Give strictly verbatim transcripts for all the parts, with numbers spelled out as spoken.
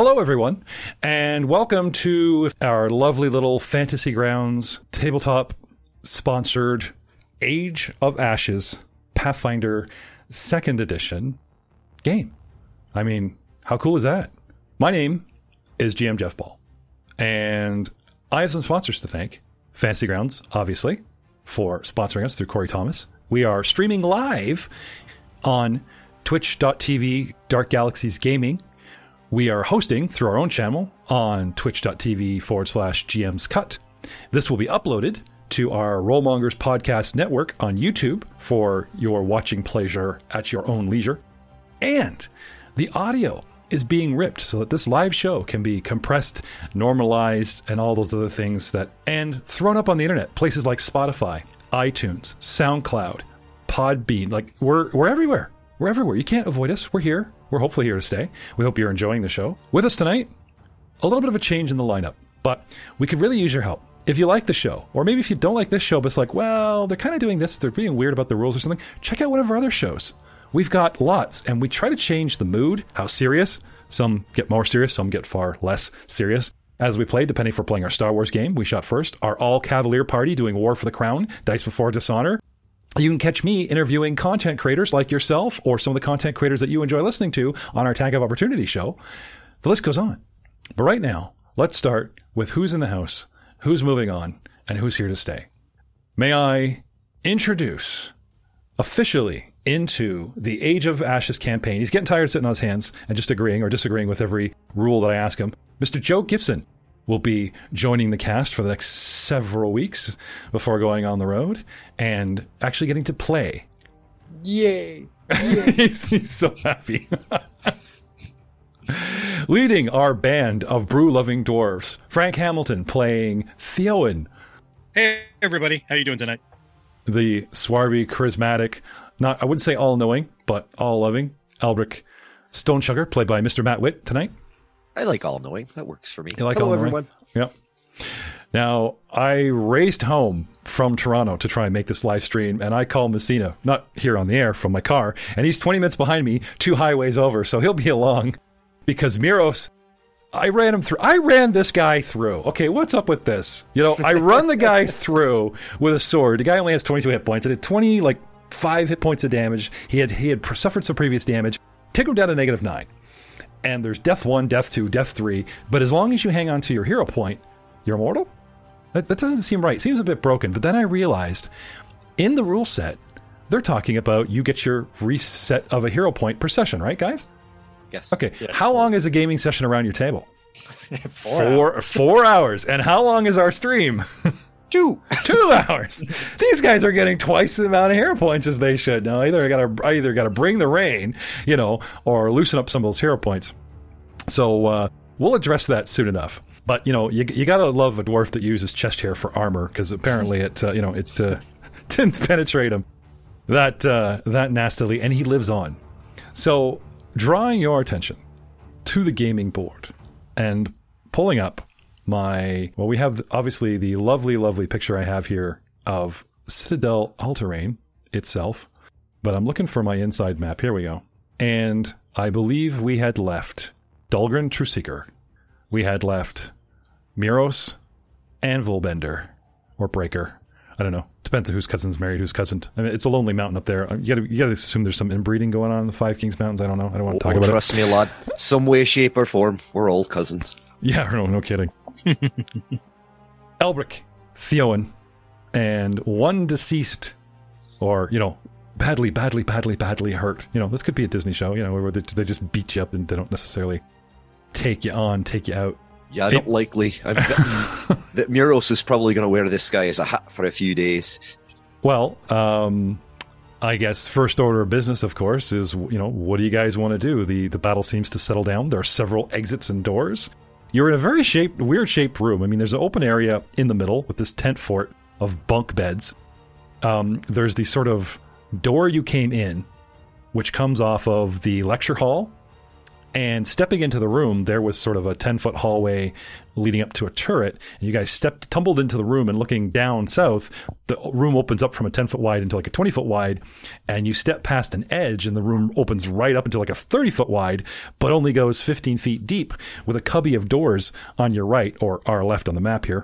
Hello, everyone, and welcome to our lovely little Fantasy Grounds tabletop sponsored Age of Ashes Pathfinder second edition game. I mean, how cool is that? My name is G M Jeff Ball, and I have some sponsors to thank. Fantasy Grounds, obviously, for sponsoring us through Corey Thomas. We are streaming live on twitch dot t v Dark Galaxies Gaming. We are hosting through our own channel on twitch dot t v forward slash G M's Cut. This will be uploaded to our Rollmongers Podcast Network on YouTube for your watching pleasure at your own leisure. And the audio is being ripped so that this live show can be compressed, normalized, and all those other things that, and thrown up on the internet. Places like Spotify, iTunes, SoundCloud, Podbean. Like, we're we're everywhere. We're everywhere. You can't avoid us. We're here. We're hopefully here to stay. We hope you're enjoying the show. With us tonight, a little bit of a change in the lineup, but we could really use your help. If you like the show, or maybe if you don't like this show, but it's like, well, they're kind of doing this, they're being weird about the rules or something, check out one of our other shows. We've got lots, and we try to change the mood, how serious. Some get more serious, some get far less serious. As we play, depending if we're playing our Star Wars game, we shot first, our all-Cavalier party doing War for the Crown, Dice Before Dishonor. You can catch me interviewing content creators like yourself or some of the content creators that you enjoy listening to on our Tag of Opportunity show. The list goes on. But right now, let's start with who's in the house, who's moving on, and who's here to stay. May I introduce officially into the Age of Ashes campaign. He's getting tired of sitting on his hands and just agreeing or disagreeing with every rule that I ask him. Mister Joe Gibson will be joining the cast for the next several weeks before going on the road and actually getting to play. Yay! Yay. he's, he's so happy. Leading our band of brew-loving dwarves, Frank Hamilton playing Theowen. Hey, everybody. How you doing tonight? The swarby, charismatic, not I wouldn't say all-knowing, but all-loving, Albrecht Stonesugar, played by Mister Matt Witt tonight. I like all-knowing. That works for me. You like Hello, all-knowing? everyone. Yep. Now, I raced home from Toronto to try and make this live stream, and I call Messina, not here on the air, from my car, and he's twenty minutes behind me, two highways over, so he'll be along, because Miros, I ran him through. I ran this guy through. Okay, what's up with this? You know, I run the guy through with a sword. The guy only has twenty-two hit points. It had twenty, like, five hit points of damage. He had he had suffered some previous damage. Take him down to negative nine. And there's death one, death two, death three. But as long as you hang on to your hero point, you're immortal? That, that doesn't seem right. It seems a bit broken. But then I realized, in the rule set, they're talking about you get your reset of a hero point per session, right, guys? Yes. Okay. Yes. How long is a gaming session around your table? Four, four, hours. four hours. And how long is our stream? Two. Two hours. These guys are getting twice the amount of hero points as they should. Now, either I gotta, I either got to bring the rain, you know, or loosen up some of those hero points. So uh, we'll address that soon enough. But you know, you you gotta love a dwarf that uses chest hair for armor, because apparently it, uh, you know, it uh, didn't penetrate him that uh, that nastily, and he lives on. So drawing your attention to the gaming board and pulling up my, well, we have obviously the lovely, lovely picture I have here of Citadel Alterain itself, but I'm looking for my inside map. Here we go. And I believe we had left Dahlgren Truseeker. We had left Miros and Volbender, or Breaker. I don't know. Depends on whose cousin's married, whose cousin. I mean, it's a lonely mountain up there. You gotta, you gotta assume there's some inbreeding going on in the Five Kings Mountains. I don't know. I don't want to talk oh, about trust it. Trust me, lad. Some way, shape, or form, we're all cousins. Yeah, no, no kidding. Elbrick, Theowen, and one deceased, or, you know, badly, badly, badly, badly hurt. You know, this could be a Disney show, you know, where they, they just beat you up and they don't necessarily take you on, take you out. Yeah, not it, likely. I'm betting that Miros is probably going to wear this guy as a hat for a few days. Well, um, I guess first order of business, of course, is, you know, what do you guys want to do? The the battle seems to settle down. There are several exits and doors. You're in a very shaped, weird shaped room. I mean, there's an open area in the middle with this tent fort of bunk beds. Um, there's the sort of door you came in, which comes off of the lecture hall, And stepping into the room, there was sort of a ten-foot hallway leading up to a turret. And you guys stepped, tumbled into the room, and looking down south, the room opens up from a ten-foot wide into like a twenty-foot wide. And you step past an edge, and the room opens right up into like a thirty-foot wide, but only goes fifteen feet deep, with a cubby of doors on your right, or our left on the map here,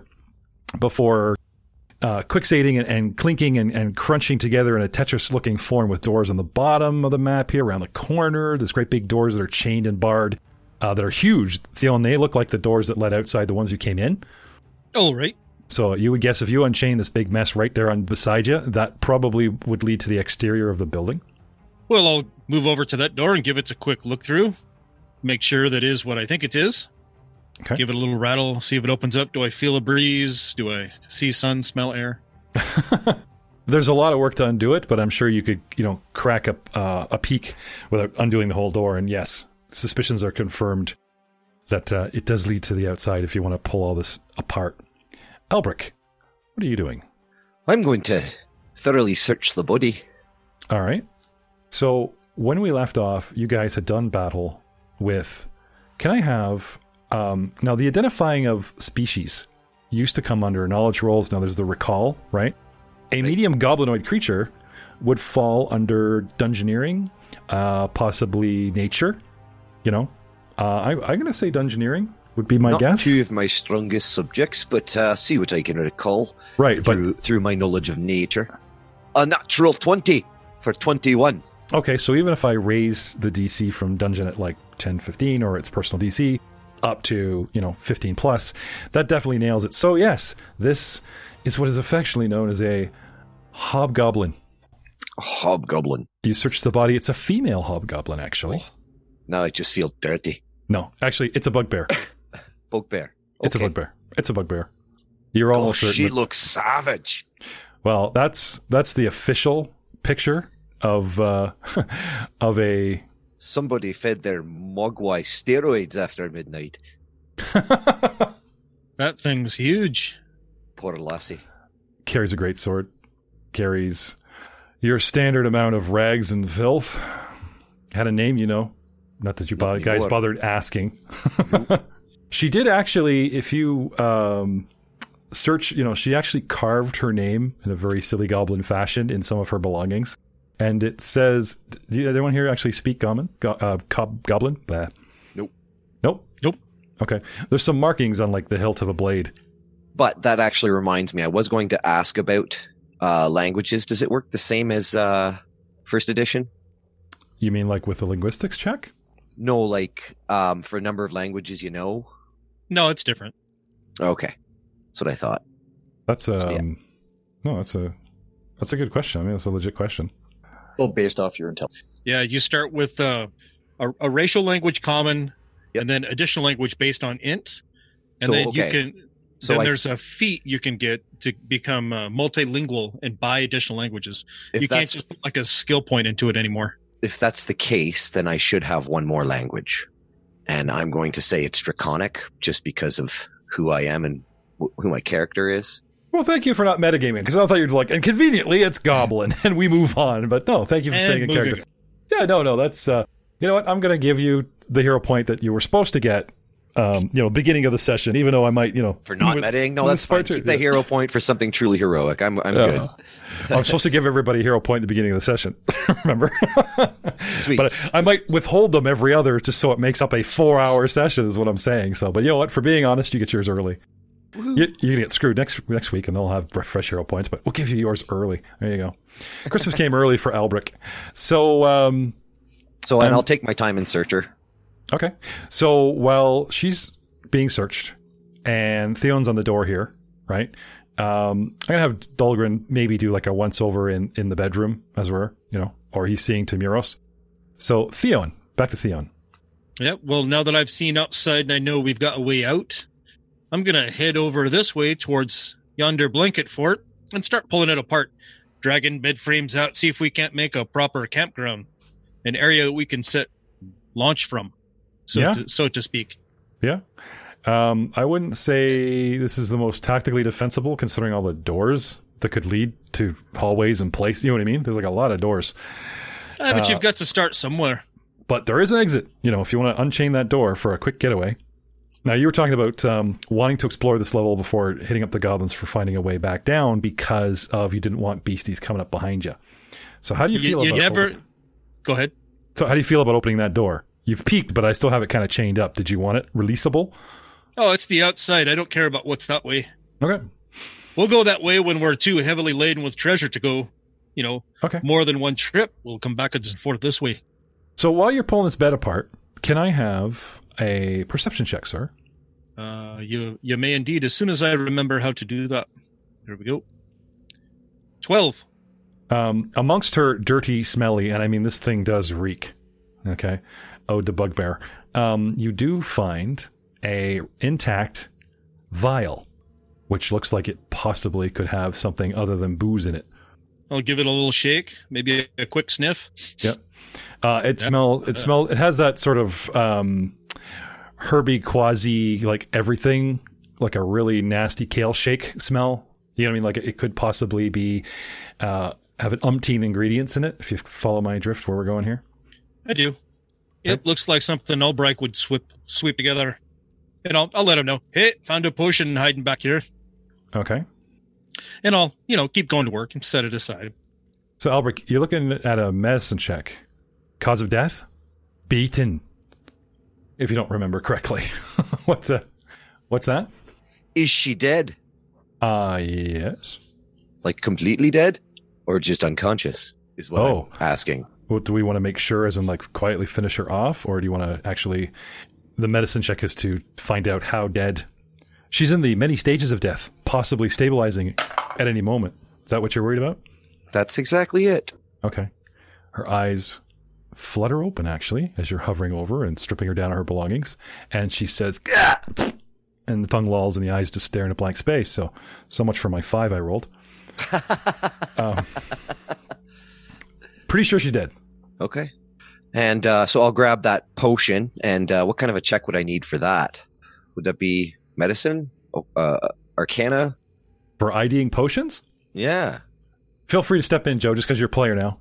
before uh, quicksading and, and clinking and, and crunching together in a Tetris-looking form with doors on the bottom of the map here, around the corner. There's great big doors that are chained and barred, uh, that are huge. Theon, they look like the doors that led outside the ones you came in. Oh, right. So you would guess if you unchain this big mess right there on beside you, that probably would lead to the exterior of the building. Well, I'll move over to that door and give it a quick look through. Make sure that is what I think it is. Okay. Give it a little rattle, see if it opens up. Do I feel a breeze? Do I see sun, smell air? There's a lot of work to undo it, but I'm sure you could, you know, crack up uh, a peek without undoing the whole door. And yes, suspicions are confirmed that uh, it does lead to the outside if you want to pull all this apart. Albric, what are you doing? I'm going to thoroughly search the body. All right. So when we left off, you guys had done battle with... Can I have... Um, now, the identifying of species used to come under knowledge rolls. Now there's the recall, right? A medium goblinoid creature would fall under dungeoneering, uh, possibly nature, you know. Uh, I, I'm going to say dungeoneering would be my Not guess. two of my strongest subjects, but uh, see what I can recall Right, through, but... through my knowledge of nature. A natural twenty for twenty-one. Okay, so even if I raise the D C from dungeon at like ten, fifteen, or its personal D C up to, you know, fifteen plus, that definitely nails it. So yes, this is what is affectionately known as a hobgoblin. A hobgoblin. You search the body, it's a female hobgoblin, actually. Oh, now I just feel dirty. No, actually, it's a bugbear. Bugbear. Okay. It's a bugbear. It's a bugbear. You're Oh, almost certain. she that- looks savage. Well, that's that's the official picture of uh, of a... Somebody fed their mogwai steroids after midnight. That thing's huge. Poor lassie. Carries a great sword. Carries your standard amount of rags and filth. Had a name, you know. Not that you Not bo- guys anymore. bothered asking. She did actually, if you um, search, you know, she actually carved her name in a very silly goblin fashion in some of her belongings. And it says, do anyone here actually speak goblin? Go, uh, cob, goblin? Blah. Nope. Nope? Nope. Okay. There's some markings on like the hilt of a blade. But that actually reminds me, I was going to ask about uh, languages. Does it work the same as uh, first edition? You mean like with the linguistics check? No, like um, for a number of languages you know? No, it's different. Okay. That's what I thought. That's um, So, yeah. no, that's a that's a good question. I mean, that's a legit question. Well, based off your intelligence. Yeah, you start with uh, a, a racial language common, Yep. and then additional language based on int, and So, then okay. you can. So then I- there's a feat you can get to become uh, multilingual and buy additional languages. If You can't that's, just put like a skill point into it anymore. if that's the case, then I should have one more language. And I'm going to say it's Draconic, just because of who I am and wh- who my character is. Well, thank you for not metagaming, because I thought you'd like, and conveniently it's Goblin, and we move on. But no, thank you for And staying in moving character. Yeah, no, no, that's, uh, you know what, I'm going to give you the hero point that you were supposed to get, um, you know, beginning of the session, even though I might, you know. For not with- metaing? No, with that's fine. Sparta- Keep the yeah. hero point for something truly heroic. I'm, I'm Yeah. good. I'm supposed to give everybody a hero point at the beginning of the session, remember? Sweet. But I might withhold them every other just so it makes up a four-hour session is what I'm saying. So, but you know what, for being honest, you get yours early. You, you're gonna get screwed next next week, and they'll have fresh hero points. But we'll give you yours early. There you go. Christmas came early for Albric. So, um, So, and Um, I'll take my time and search her. okay. So while she's being searched, and Theon's on the door here, right? Um, I'm gonna have Dahlgren maybe do like a once over in in the bedroom, as it were, you know, or he's seeing to Muros. So Theon, back to Theon. Yep. Well, now that I've seen outside and I know we've got a way out, I'm going to head over this way towards yonder blanket fort and start pulling it apart, dragging bed frames out, see if we can't make a proper campground, an area that we can set launch from, so, Yeah. to, so to speak. Yeah. Um, I wouldn't say this is the most tactically defensible, considering all the doors that could lead to hallways and places. You know what I mean? There's like a lot of doors. Ah, but Uh, you've got to start somewhere. but there is an exit, you know, if you want to unchain that door for a quick getaway. Now, you were talking about um, wanting to explore this level before hitting up the goblins for finding a way back down because of you didn't want beasties coming up behind you. So how do you feel you, you about never opening? Go ahead. So how do you feel about opening that door? You've peeked, but I still have it kind of chained up. Did you want it releasable? Oh, it's the outside. I don't care about what's that way. Okay. We'll go that way when we're too heavily laden with treasure to go, you know, Okay. more than one trip. We'll come back and forth this way. So while you're pulling this bed apart, can I have a perception check, sir? Uh, you you may indeed, as soon as I remember how to do that. Here we go. twelve. Um, amongst her dirty, smelly, and I mean, this thing does reek. Okay. Oh, the bugbear. Um, you do find a intact vial, which looks like it possibly could have something other than booze in it. I'll give it a little shake, maybe a, a quick sniff. Yep. Uh, it Yep. smell. It smell. It has that sort of um, herby, quasi, like everything, like a really nasty kale shake smell. You know what I mean? Like it could possibly be uh, have an umpteen ingredients in it. If you follow my drift, where we're going here. I do. It Okay. looks like something Ulbrich would sweep sweep together. And I'll I'll let him know. Hey, found a potion hiding back here. Okay. And I'll, you know, keep going to work and set it aside. So Albrecht, you're looking at a medicine check. Cause of death? Beaten. If you don't remember correctly. what's a, What's that? Is she dead? Uh, yes. Like completely dead? Or just unconscious? Is what Oh. I'm asking. Well, do we want to make sure as in like quietly finish her off? Or do you want to actually... The medicine check is to find out how dead... She's in the many stages of death, possibly stabilizing at any moment. Is that what you're worried about? That's exactly it. Okay. Her eyes flutter open, actually, as you're hovering over and stripping her down of her belongings. And she says, "Gah!" And the tongue lolls and the eyes just stare into blank space. So, so much for my five I rolled. um, pretty sure she's dead. Okay. And uh, so I'll grab that potion. And uh, what kind of a check would I need for that? Would that be medicine? Oh, uh, Arcana? For IDing potions? Yeah. Feel free to step in, Joe, just because you're a player now.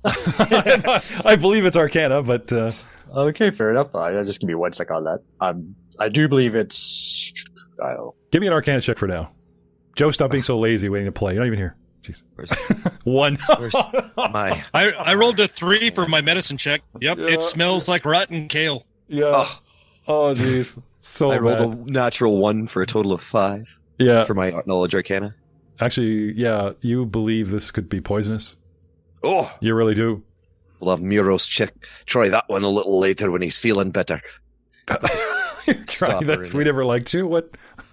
I believe it's Arcana, but... Uh, Okay, fair enough. Uh, just give me one sec on that. Um, I do believe it's. I don't know. give me an Arcana check for now. Joe, stop being so lazy waiting to play. You're not even here. Jeez. Where's One. Where's my... I I rolled a three for my medicine check. Yep, Yeah. it smells like rotten kale. Yeah. Oh, Oh, jeez. So I rolled bad. a natural one for a total of five Yeah. for my knowledge Arcana. Actually, yeah, you believe this could be poisonous. Oh, You really do. we'll have Muros check. Try that one a little later when he's feeling better. You're trying Stop that her in sweet ever liked you? What?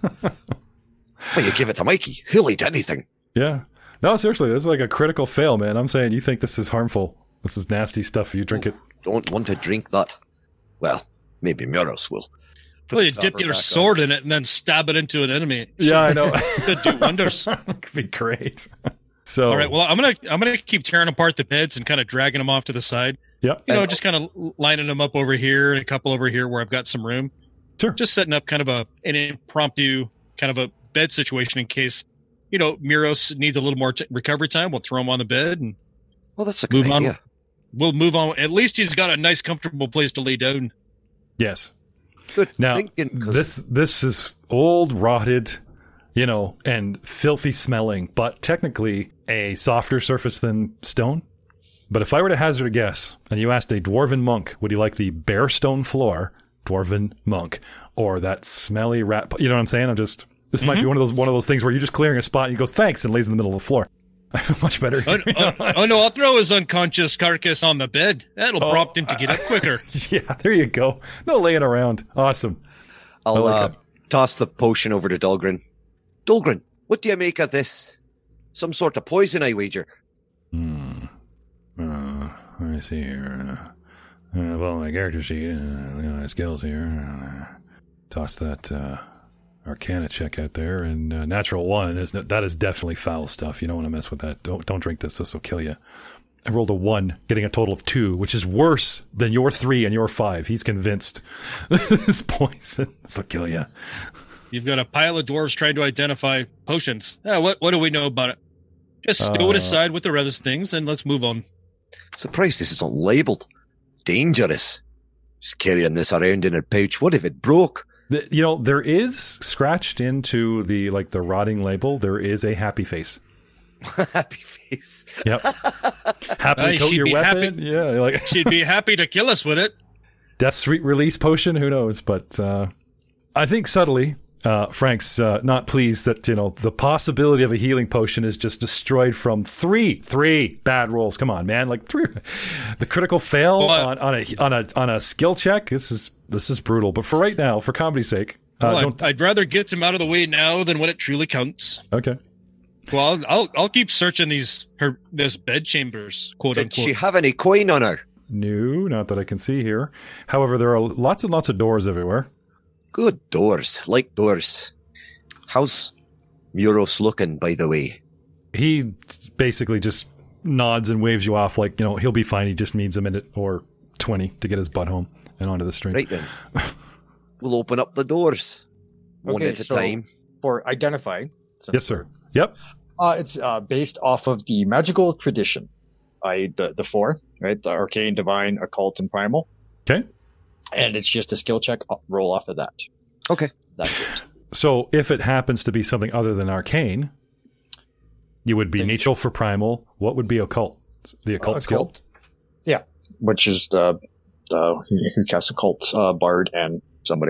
Well, you give it to Mikey. He'll eat anything. Yeah. No, seriously, this is like a critical fail, man. I'm saying you think this is harmful. This is nasty stuff. You drink it. Don't want to drink that. Well, maybe Muros will. Put Well, the you dip stopper your back on. sword in it and then stab it into an enemy. Yeah, I know. Could do wonders. Could be great. So, All right. Well, I'm gonna I'm gonna keep tearing apart the beds and kind of dragging them off to the side. yeah. You know, And- just kind of lining them up over here and a couple over here where I've got some room. Sure. Just setting up kind of a an impromptu kind of a bed situation in case, you know, Muros needs a little more t- recovery time. We'll throw him on the bed and Well, that's a good move on. idea. We'll move on. At least he's got a nice, comfortable place to lay down. Yes. Good Now, thinking. 'cause this this is old, rotted, you know, and filthy smelling, but technically a softer surface than stone. But if I were to hazard a guess, and you asked a dwarven monk, would he like the bare stone floor, dwarven monk, or that smelly rat? You know what I'm saying? I'm just this might be one of those one of those things where you're just clearing a spot and he goes thanks and lays in the middle of the floor. I feel much better. Oh, oh, oh, no, I'll throw his unconscious carcass on the bed. That'll Oh, prompt him to get up quicker. Yeah, there you go. No laying around. Awesome. I'll I like uh, it. toss the potion over to Dulgrin. Dulgrin, what do you make of this? Some sort of poison, I wager. Hmm. Uh, let me see here. Uh, uh, well, my character sheet, uh, look at my skills here. Uh, toss that uh, Arcana check out there, and uh, natural one is that is definitely foul stuff. You don't want to mess with that. Don't don't drink this. This will kill you. I rolled a one, getting a total of two, which is worse than your three and your five. He's convinced this poison. This will kill you. You've got a pile of dwarves trying to identify potions. Yeah, what what do we know about it? Just stow it Uh, aside with the other things and let's move on. Surprised this isn't labeled. Dangerous. Just carrying this around in a pouch. What if it broke? The, you know, there is scratched into the like the rotting label. There is a happy face. Happy face. Yep. Happy Uh, to coat she'd your be weapon. happy- Yeah, like She'd be happy to kill us with it. death sweet release potion. Who knows? But uh, I think subtly, uh, Frank's uh, not pleased that you know the possibility of a healing potion is just destroyed from three, three bad rolls. Come on, man! Like three, the critical fail Well, on, on a on a on a skill check. This is this is brutal. But for right now, for comedy's sake, uh, Well, don't. I'd, I'd rather get him out of the way now than when it truly counts. Okay. Well, I'll I'll, I'll keep searching these her this bed chambers, quote Did unquote. she have any coin on her? No, not that I can see here. However, there are lots and lots of doors everywhere. Good doors. Like doors. How's Muros looking, by the way? He basically just nods and waves you off like, you know, he'll be fine. He just needs a minute or twenty to get his butt home and onto the stream. Right then. We'll open up the doors. One Okay, at a so- time. For identifying. Yes, sir. Yep. Uh, it's uh, based off of the magical tradition. I the the four, right? The arcane, divine, occult, and primal. Okay. And it's just a skill check. uh, Roll off of that. Okay. That's it. So if it happens to be something other than arcane, you would be Then- neutral for primal. What would be occult? The occult Uh, skill? occult. Yeah, which is the the who who casts occult, uh, bard, and somebody.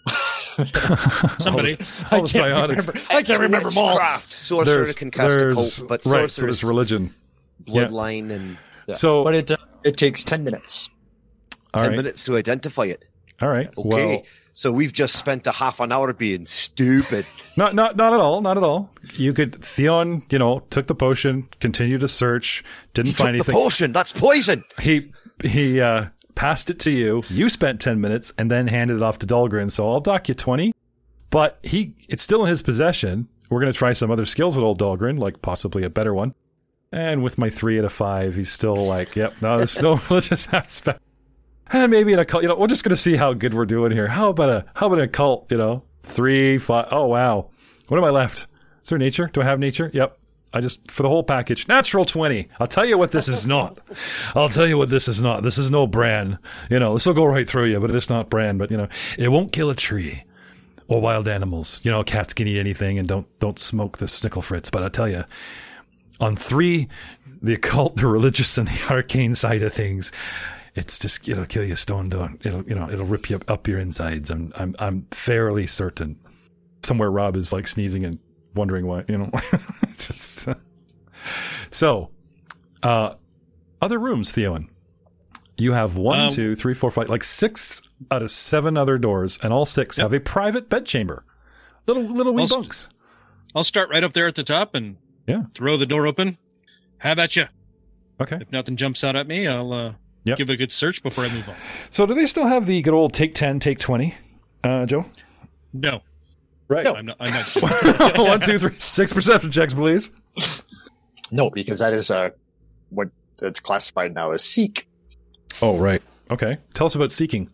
Somebody. All the I can't psionics. remember. I can't remember them all. Witchcraft. Sorcerer There's- can cast there's- occult, but right, so sorcerer's there's religion. bloodline and Yeah. So, But it uh, it takes ten minutes. all ten right. minutes to identify it. All right. Okay. Well, So we've just spent a half an hour being stupid. not not not at all. Not at all. You could Theon, you know, took the potion, continued to search, didn't He find took the anything. potion. That's poison. He he uh, passed it to you. You spent ten minutes and then handed it off to Dahlgren. So I'll dock you twenty. But he, it's still in his possession. We're going to try some other skills with old Dahlgren, like possibly a better one. And with my three out of five, he's still like, yep, no, there's no religious aspect. And maybe in a cult, you know, we're just going to see how good we're doing here. How about a, how about a cult, you know, three, five, oh, wow. What am I left? Is there nature? Do I have nature? Yep. I just, for the whole package, natural twenty. I'll tell you what this is not. I'll tell you what this is not. This is no Bran. You know, this will go right through you, but it's not Bran. But, you know, it won't kill a tree or wild animals. You know, cats can eat anything, and don't don't smoke the Snickle Fritz. But I tell you, on three, the occult, the religious, and the arcane side of things, it's just, it'll kill you stone down. It'll, you know, it'll rip you up, up your insides. I'm I'm I'm fairly certain. Somewhere Rob is like sneezing and wondering why, you know. It's just, uh, so, uh, other rooms, Theon. You have one, Um, two, three, four, five, like six out of seven other doors, and all six Yep. have a private bedchamber. Little little wee Well, bunks. I'll start right up there at the top and Yeah. throw the door open. Have at you. Okay. If nothing jumps out at me, I'll uh, Yep. give it a good search before I move on. So do they still have the good old take ten, take twenty, uh, Joe? No, Right. I'm not. I'm not. One, two, three, six perception checks, please. No, because that is uh, what it's classified now as seek. Oh, right. Okay. Tell us about seeking.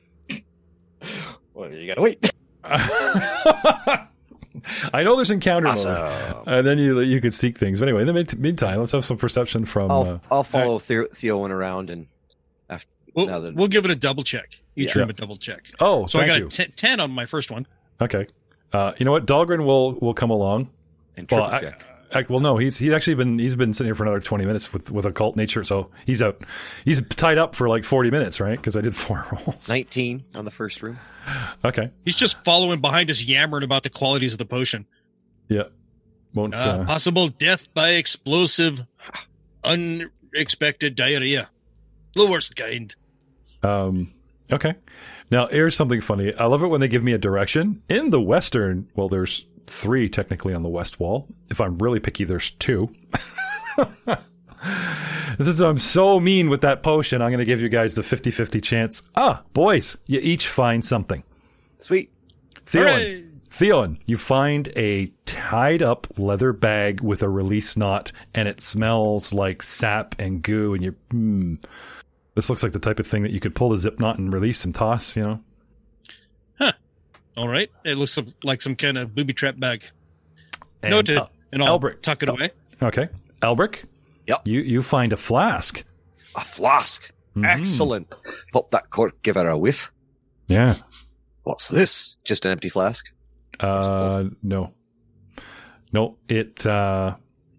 Well, you gotta wait. I know there's encounter Awesome. mode, and then you you could seek things. But anyway, in the mean- meantime, let's have some perception from. I'll Uh, I'll follow Theo- Theon around and after We'll, now that we'll give it a double check. Each Yeah. room a double check. oh, So I thank got you. a ten, ten on my first one. Okay. Uh, you know what? Dahlgren will will come along. and triple Well, I, check. I, well, no, he's he's actually been he's been sitting here for another twenty minutes with with occult nature, so he's out. He's tied up for like forty minutes, right? Because I did four rolls. Nineteen on the first room. Okay. He's just following behind us, yammering about the qualities of the potion. Yeah. Won't. Uh, Uh, possible death by explosive, unexpected diarrhea. The worst kind. Um, okay. Now, here's something funny. I love it when they give me a direction. In the western, well, there's three technically on the west wall. If I'm really picky, there's two. Since I'm so mean with that potion, I'm going to give you guys the fifty-fifty chance. Ah, boys, you each find something. Sweet. Theon, Hooray! Theon, you find a tied up leather bag with a release knot, and it smells like sap and goo, and you're, hmm. This looks like the type of thing that you could pull the zip knot and release and toss, you know? All right. It looks some- like some kind of booby trap bag. And, Noted. uh, and I'll Albert- tuck it away. okay. Elbrick? Yep. You, you find a flask. A flask. Mhm. Excellent. Pop that cork, give her a whiff. Yeah. What's this? Just an empty flask? Uh, no. No, it, uh,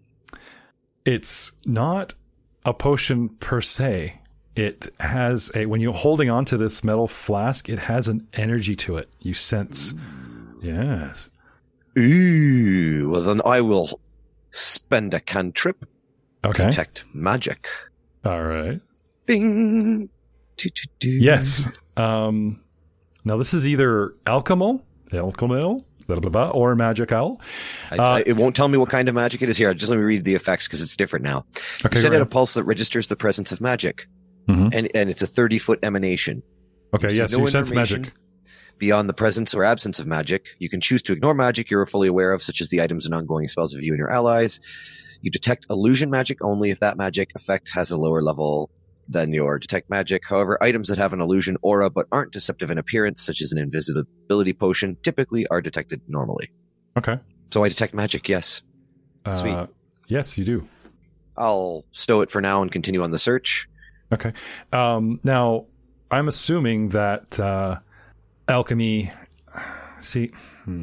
it's not a potion per se. It has a, when you're holding on to this metal flask, it has an energy to it. You sense. Yes. Ooh, well then I will spend a cantrip. Okay. Detect magic. All right. Bing. Do-do-do. Yes. Um, now this is either alchemical, alchemical, blah, blah, blah, or magical. I, Uh, I, it won't tell me what kind of magic it is here. Just let me read the effects because it's different now. Okay. You send go out a ahead. pulse that registers the presence of magic, Mhm. and and it's a thirty foot emanation. Okay. So Yes. no you sense information magic. Beyond the presence or absence of magic, you can choose to ignore magic you're fully aware of, such as the items and ongoing spells of you and your allies. You detect illusion magic only if that magic effect has a lower level than your detect magic. However, items that have an illusion aura but aren't deceptive in appearance, such as an invisibility potion, typically are detected normally. Okay. So I detect magic, yes. Sweet. Uh, yes, you do. I'll stow it for now and continue on the search. Okay. Um, now, I'm assuming that uh, alchemy. See, hmm.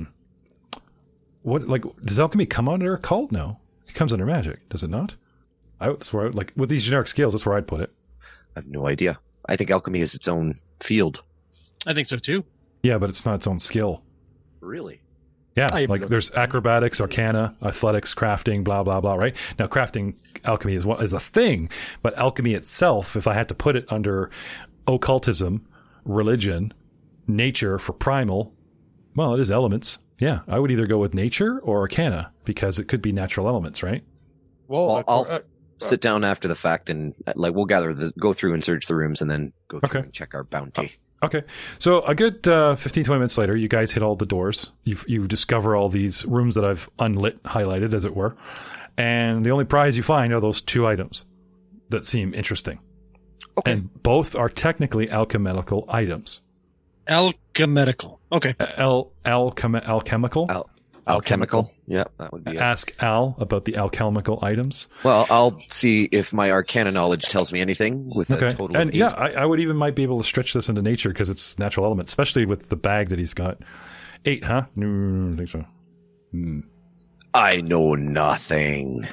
what like does alchemy come under a cult? No, it comes under magic, does it not? I, that's where I, like with these generic scales, that's where I'd put it. I have no idea. I think alchemy is its own field. I think so too. Yeah, but it's not its own skill. Really? Yeah, I like really- there's acrobatics, arcana, athletics, crafting, blah blah blah. Right now, crafting alchemy is what is a thing, but alchemy itself, if I had to put it under occultism, religion, nature for primal, well, it is elements. Yeah, I would either go with nature or arcana because it could be natural elements, right? Well, Well, uh, I'll uh, sit down after the fact and uh, like we'll gather the go through and search the rooms and then go through Okay. and check our bounty. Okay, so a good uh, fifteen, twenty minutes later, you guys hit all the doors. You you discover all these rooms that I've unlit, highlighted, as it were. And the only prize you find are those two items that seem interesting. Okay. And both are technically alchemical items. Alchemical. Okay. Al, alchemi, alchemical? Al- alchemical. Yeah, that would be it. Ask Al about the alchemical items. Well, I'll see if my arcana knowledge tells me anything with a Okay. total And of eight. yeah, I, I would even might be able to stretch this into nature because it's natural element, especially with the bag that he's got. Eight, huh? No, I don't think so. Hmm. I know nothing.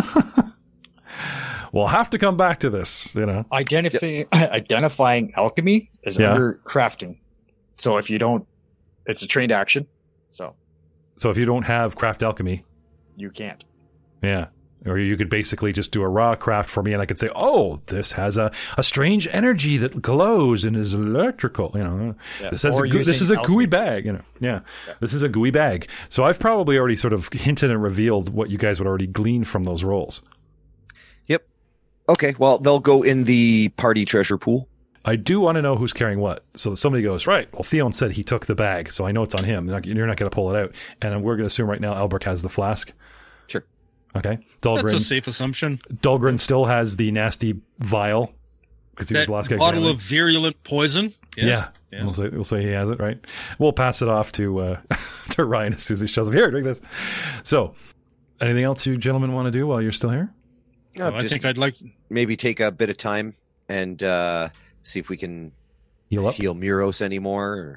We'll have to come back to this, you know. identifying identifying alchemy is Yeah. under crafting. So if you don't, it's a trained action. So So if you don't have craft alchemy, you can't. yeah. Or you could basically just do a raw craft for me and I could say, oh, this has a, a strange energy that glows and is electrical. You know, Yeah. this, has Or a goo- this using is a gooey alchemy bag. You know, yeah. Yeah. This is a gooey bag. So I've probably already sort of hinted and revealed what you guys would already glean from those rolls. Yep. Okay, well, they'll go in the party treasure pool. I do want to know who's carrying what. So that somebody goes, right, well, Theon said he took the bag, so I know it's on him. You're not, you're not going to pull it out. And we're going to assume right now Albrecht has the flask. Sure. Okay. That's a Dahlgren, safe assumption. Dahlgren still has the nasty vial because he was That the last guy. bottle examining. of virulent poison. Yes. Yeah. Yes. We'll, say, we'll say he has it, right? We'll pass it off to uh, to Ryan as soon as he shows up. Here, drink this. So, anything else you gentlemen want to do while you're still here? No, Oh, I just think I'd like. maybe take a bit of time and uh, see if we can Heal up. heal Muros anymore. Or...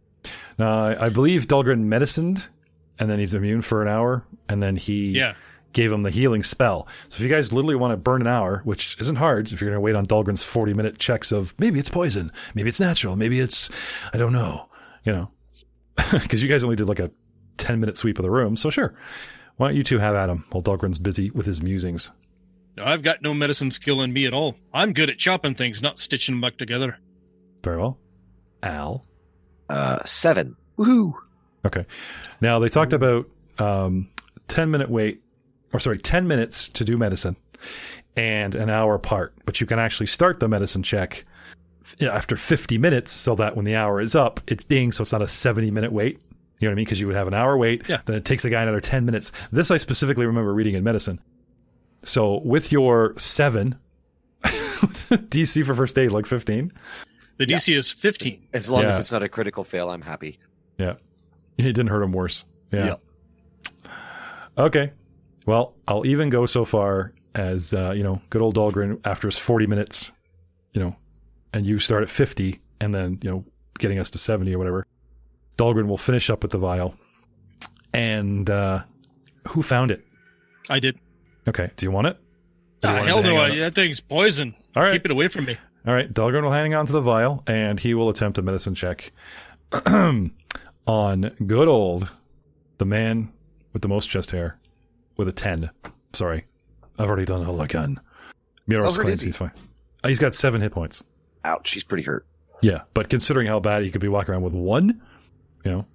Uh, I believe Dahlgren medicined, and then he's immune for an hour, and then he Yeah. gave him the healing spell. So if you guys literally want to burn an hour, which isn't hard if you're going to wait on Dahlgren's forty-minute checks of maybe it's poison, maybe it's natural, maybe it's, I don't know, you know, because you guys only did like a ten-minute sweep of the room. So sure, why don't you two have at him while Dahlgren's busy with his musings? I've got no medicine skill in me at all. I'm good at chopping things, not stitching them back together. Very well. Al? Uh, seven. Woohoo! Okay. Now, they talked about um, ten-minute wait, or sorry, ten minutes to do medicine and an hour apart. But you can actually start the medicine check after fifty minutes so that when the hour is up, it's ding, so it's not a seventy-minute wait. You know what I mean? Because you would have an hour wait, Yeah. then it takes the guy another ten minutes. This I specifically remember reading in medicine. So with your seven, D C for first aid, like fifteen. The D C is fifteen. As long as Yeah. it's not a critical fail, I'm happy. Yeah. It didn't hurt him worse. Yeah. Yeah. Okay. Well, I'll even go so far as, uh, you know, good old Dahlgren, after his forty minutes, you know, and you start at fifty, and then, you know, getting us to seventy or whatever. Dahlgren will finish up with the vial. And uh, who found it? I did. Okay. Do you want it? Do you Ah, want it hell to hang no. on I, it? that thing's poison. All right. Keep it away from me. All right. Dahlgren will hang on to the vial, and he will attempt a medicine check on good old the man with the most chest hair with a ten. Sorry. I've already done all I can. Miros Oh, hurt claims is he? he's fine. Uh, He's got seven hit points. Ouch, he's pretty hurt. Yeah, but considering how bad he could be walking around with one, you know.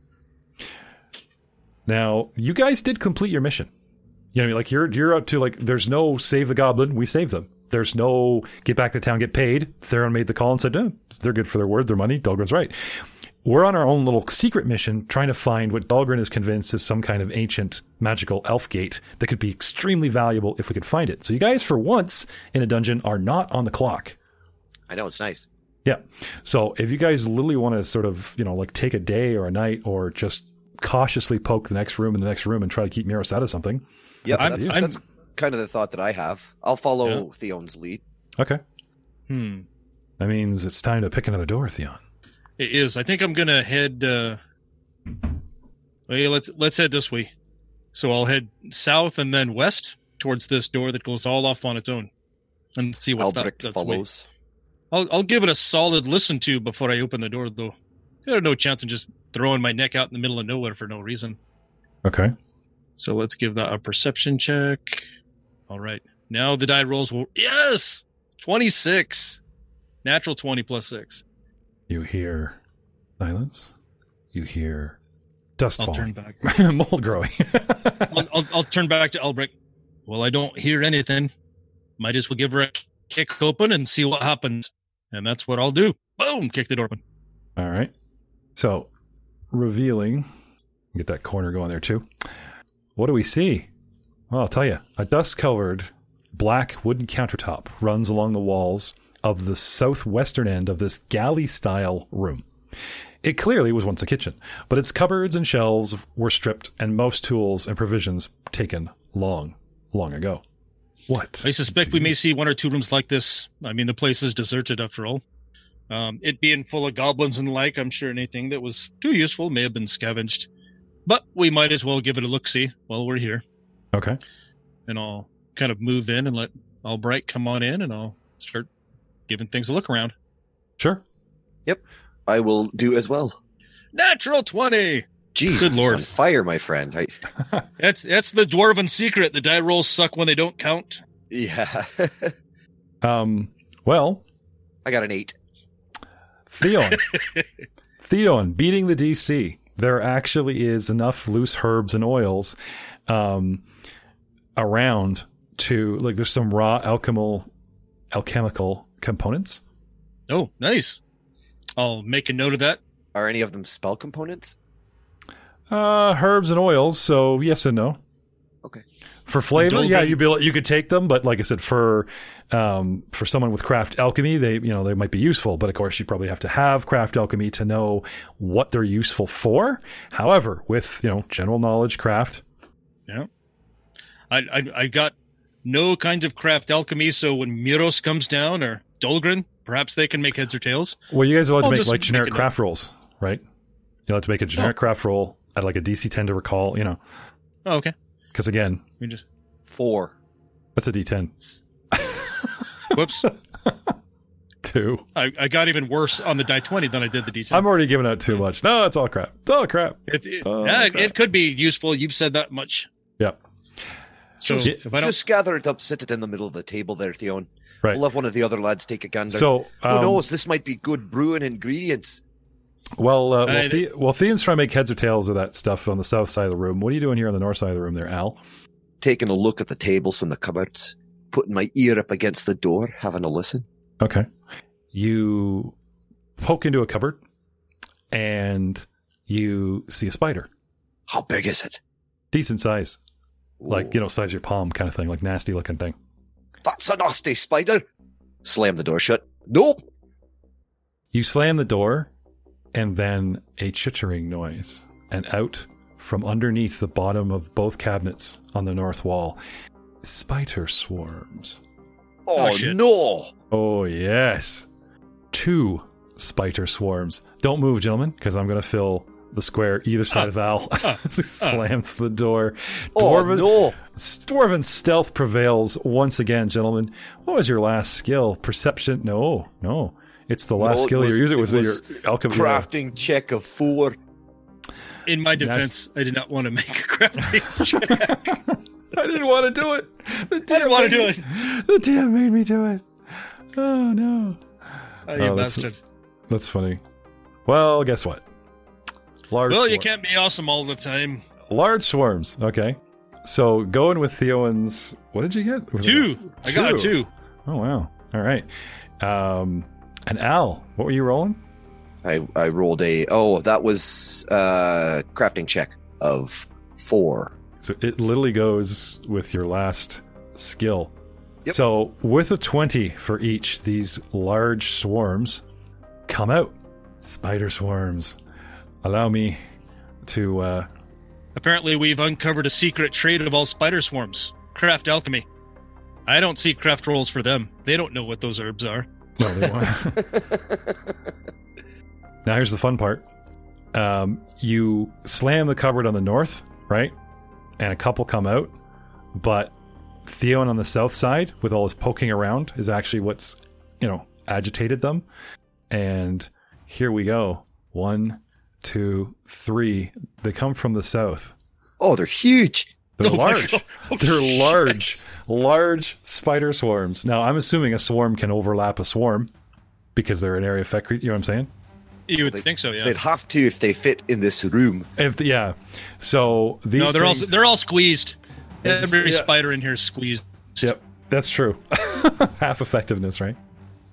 Now, you guys did complete your mission. You know what I mean? Like, you're you're up to, like, there's no save the goblin, we save them. There's no get back to town, get paid. Theron made the call and said, no, they're good for their word, their money. Dahlgren's right. We're on our own little secret mission trying to find what Dahlgren is convinced is some kind of ancient magical elf gate that could be extremely valuable if we could find it. So you guys, for once, in a dungeon, are not on the clock. I know, it's nice. Yeah. So if you guys literally want to sort of, you know, like take a day or a night or just cautiously poke the next room and the next room and try to keep Miros out of something. Yeah, I'm- that's, I'm- that's kind of the thought that I have. I'll follow Yeah. Theon's lead. Okay. Hmm. That means it's time to pick another door, Theon. It is. I think I'm gonna head. Uh, well, let's let's head this way. So I'll head south and then west towards this door that goes all off on its own, and see what's that. Albrecht That's way. follows. I'll I'll give it a solid listen to before I open the door, though. There's no chance of just throwing my neck out in the middle of nowhere for no reason. Okay. So let's give that a perception check. All right. Now the die rolls will. Yes! twenty-six. Natural twenty plus six. You hear silence. You hear dust I'll falling. turn back. Mold growing. I'll, I'll, I'll turn back to Albrecht. Well, I don't hear anything. Might as well give her a kick open and see what happens. And that's what I'll do. Boom! Kick the door open. All right. So, revealing. Get that corner going there, too. What do we see? Well, I'll tell you. A dust-covered black wooden countertop runs along the walls of the southwestern end of this galley-style room. It clearly was once a kitchen, but its cupboards and shelves were stripped and most tools and provisions taken long, long ago. What? I suspect we may see one or two rooms like this. I mean, the place is deserted after all. Um, it being full of goblins and the like, I'm sure anything that was too useful may have been scavenged. But we might as well give it a look-see while we're here. Okay. And I'll kind of move in and let Albright come on in, and I'll start giving things a look around. Sure. I will do as well. Natural twenty! Jesus, Good Lord. on fire, my friend. I, That's that's the dwarven secret. The die rolls suck when they don't count. yeah. Um, well, I got an eight. Theon. Theon, beating the D C. There actually is enough loose herbs and oils um, around to, like, there's some raw alchemical, alchemical components. Oh, nice. I'll make a note of that. Are any of them spell components? Uh, herbs and oils, so yes and no. Okay. For flavor, Indulgent. yeah, you'd be able- you could take them, but like I said, for um, for someone with craft alchemy, they you know they might be useful. But of course, you probably have to have craft alchemy to know what they're useful for. However, with you know general knowledge, craft, Yeah. I, I I got no kind of craft alchemy, so when Miros comes down or Dahlgren, perhaps they can make heads or tails. well, you guys are allowed I'll to make just like generic make a craft rolls, right? You're allowed to make a generic Oh. craft roll at like a D C ten to recall, you know, Oh, okay. because again, We just Four. that's a D ten. whoops. Two. I, I got even worse on the die twenty than I did the D ten. I'm already giving out too much. No, it's all crap. It's all crap. It, it, Oh, yeah, crap. it could be useful. You've said that much. Yeah. So Just, if I don't, just gather it up, sit it in the middle of the table there, Theon. Right. We'll have one of the other lads take a gander. So um, Who knows? This might be good brewing ingredients. Well, uh, well, I- the- well, Theon's trying to make heads or tails of that stuff on the south side of the room. What are you doing here on the north side of the room there, Al? Taking a look at the tables and the cupboards, putting my ear up against the door, having a listen. Okay. You poke into a cupboard and you see a spider. How big is it? Decent size. Like, Ooh. you know, size of your palm kind of thing, like nasty looking thing. That's a nasty spider. Slam the door shut. Nope. You slam the door and then a chittering noise. And out from underneath the bottom of both cabinets on the north wall, spider swarms. Oh, Oh, shit. no. Oh, yes. two spider swarms. Don't move, gentlemen, because I'm going to fill the square either side Ah. of Al. As he slams the door. Oh, Dwarven, no. Dwarven stealth prevails once again, gentlemen. What was your last skill? Perception? No, no. It's the last No, it skill was- you're using. it Was, was your alchemy? Crafting check of four. In my defense, I did not want to make a crafting check. I didn't want to do it. The I didn't want to do it. The D M made me do it. Oh, no. Oh, you Oh, that's- bastard. That's funny. Well, guess what? Large Well, you swarm- can't be awesome all the time. Large swarms. Okay. So going with Theowen's, what did you get? Was it Two. a- I got a two. Oh, wow. All right. Um, and Al, what were you rolling? I, I rolled a, oh, that was uh crafting check of four. So it literally goes with your last skill. Yep. So with a twenty for each, these large swarms come out. Spider swarms. Allow me to, uh, Apparently, we've uncovered a secret trait of all spider swarms. Craft alchemy. I don't see craft rolls for them. They don't know what those herbs are. well, they want- Now here's the fun part. Um, you slam the cupboard on the north, right? And a couple come out, but Theon on the south side, with all his poking around, is actually what's, you know, agitated them. And here we go. One, two, three. They come from the south. Oh, they're huge. They're Oh my large. God. Oh, They're shit. large, large spider swarms. Now, I'm assuming a swarm can overlap a swarm because they're an area effect creature. You know what I'm saying? You would They- think so, yeah. They'd have to if they fit in this room. If the, yeah. So these No, they're all things- they're all squeezed. They're just- Every yeah. spider in here is squeezed. Yep, that's true. Half effectiveness, right?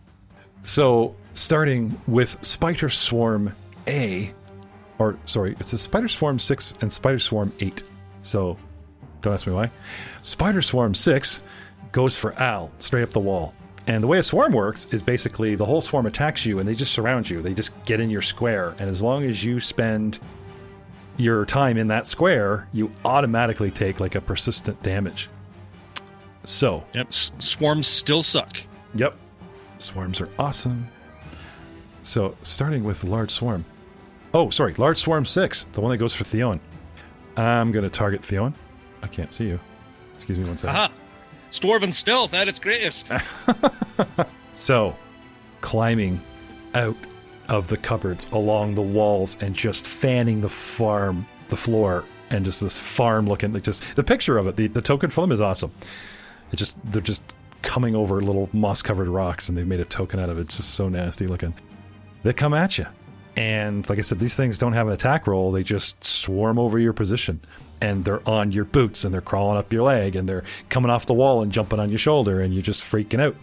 So, starting with Spider Swarm A, or sorry, it's a Spider Swarm six and Spider Swarm eight. So, don't ask me why. Spider Swarm six goes for Al, straight up the wall. And the way a swarm works is basically the whole swarm attacks you and they just surround you. They just get in your square. And as long as you spend your time in that square, you automatically take like a persistent damage. So, Yep. S- swarms still suck. yep, swarms are awesome. So, starting with large swarm. Oh, sorry, large swarm six, the one that goes for Theon. I'm going to target Theon. I can't see you. Excuse me one second. Aha! Dwarven stealth at its greatest. So, climbing out of the cupboards along the walls and just fanning the farm, the floor, and just this farm looking like just the picture of it. The the token for them is awesome. It just they're just coming over little moss covered rocks and they've made a token out of it. It's just so nasty looking. They come at you, and like I said, these things don't have an attack roll. They just swarm over your position. And they're on your boots, and they're crawling up your leg, and they're coming off the wall and jumping on your shoulder, and you're just freaking out.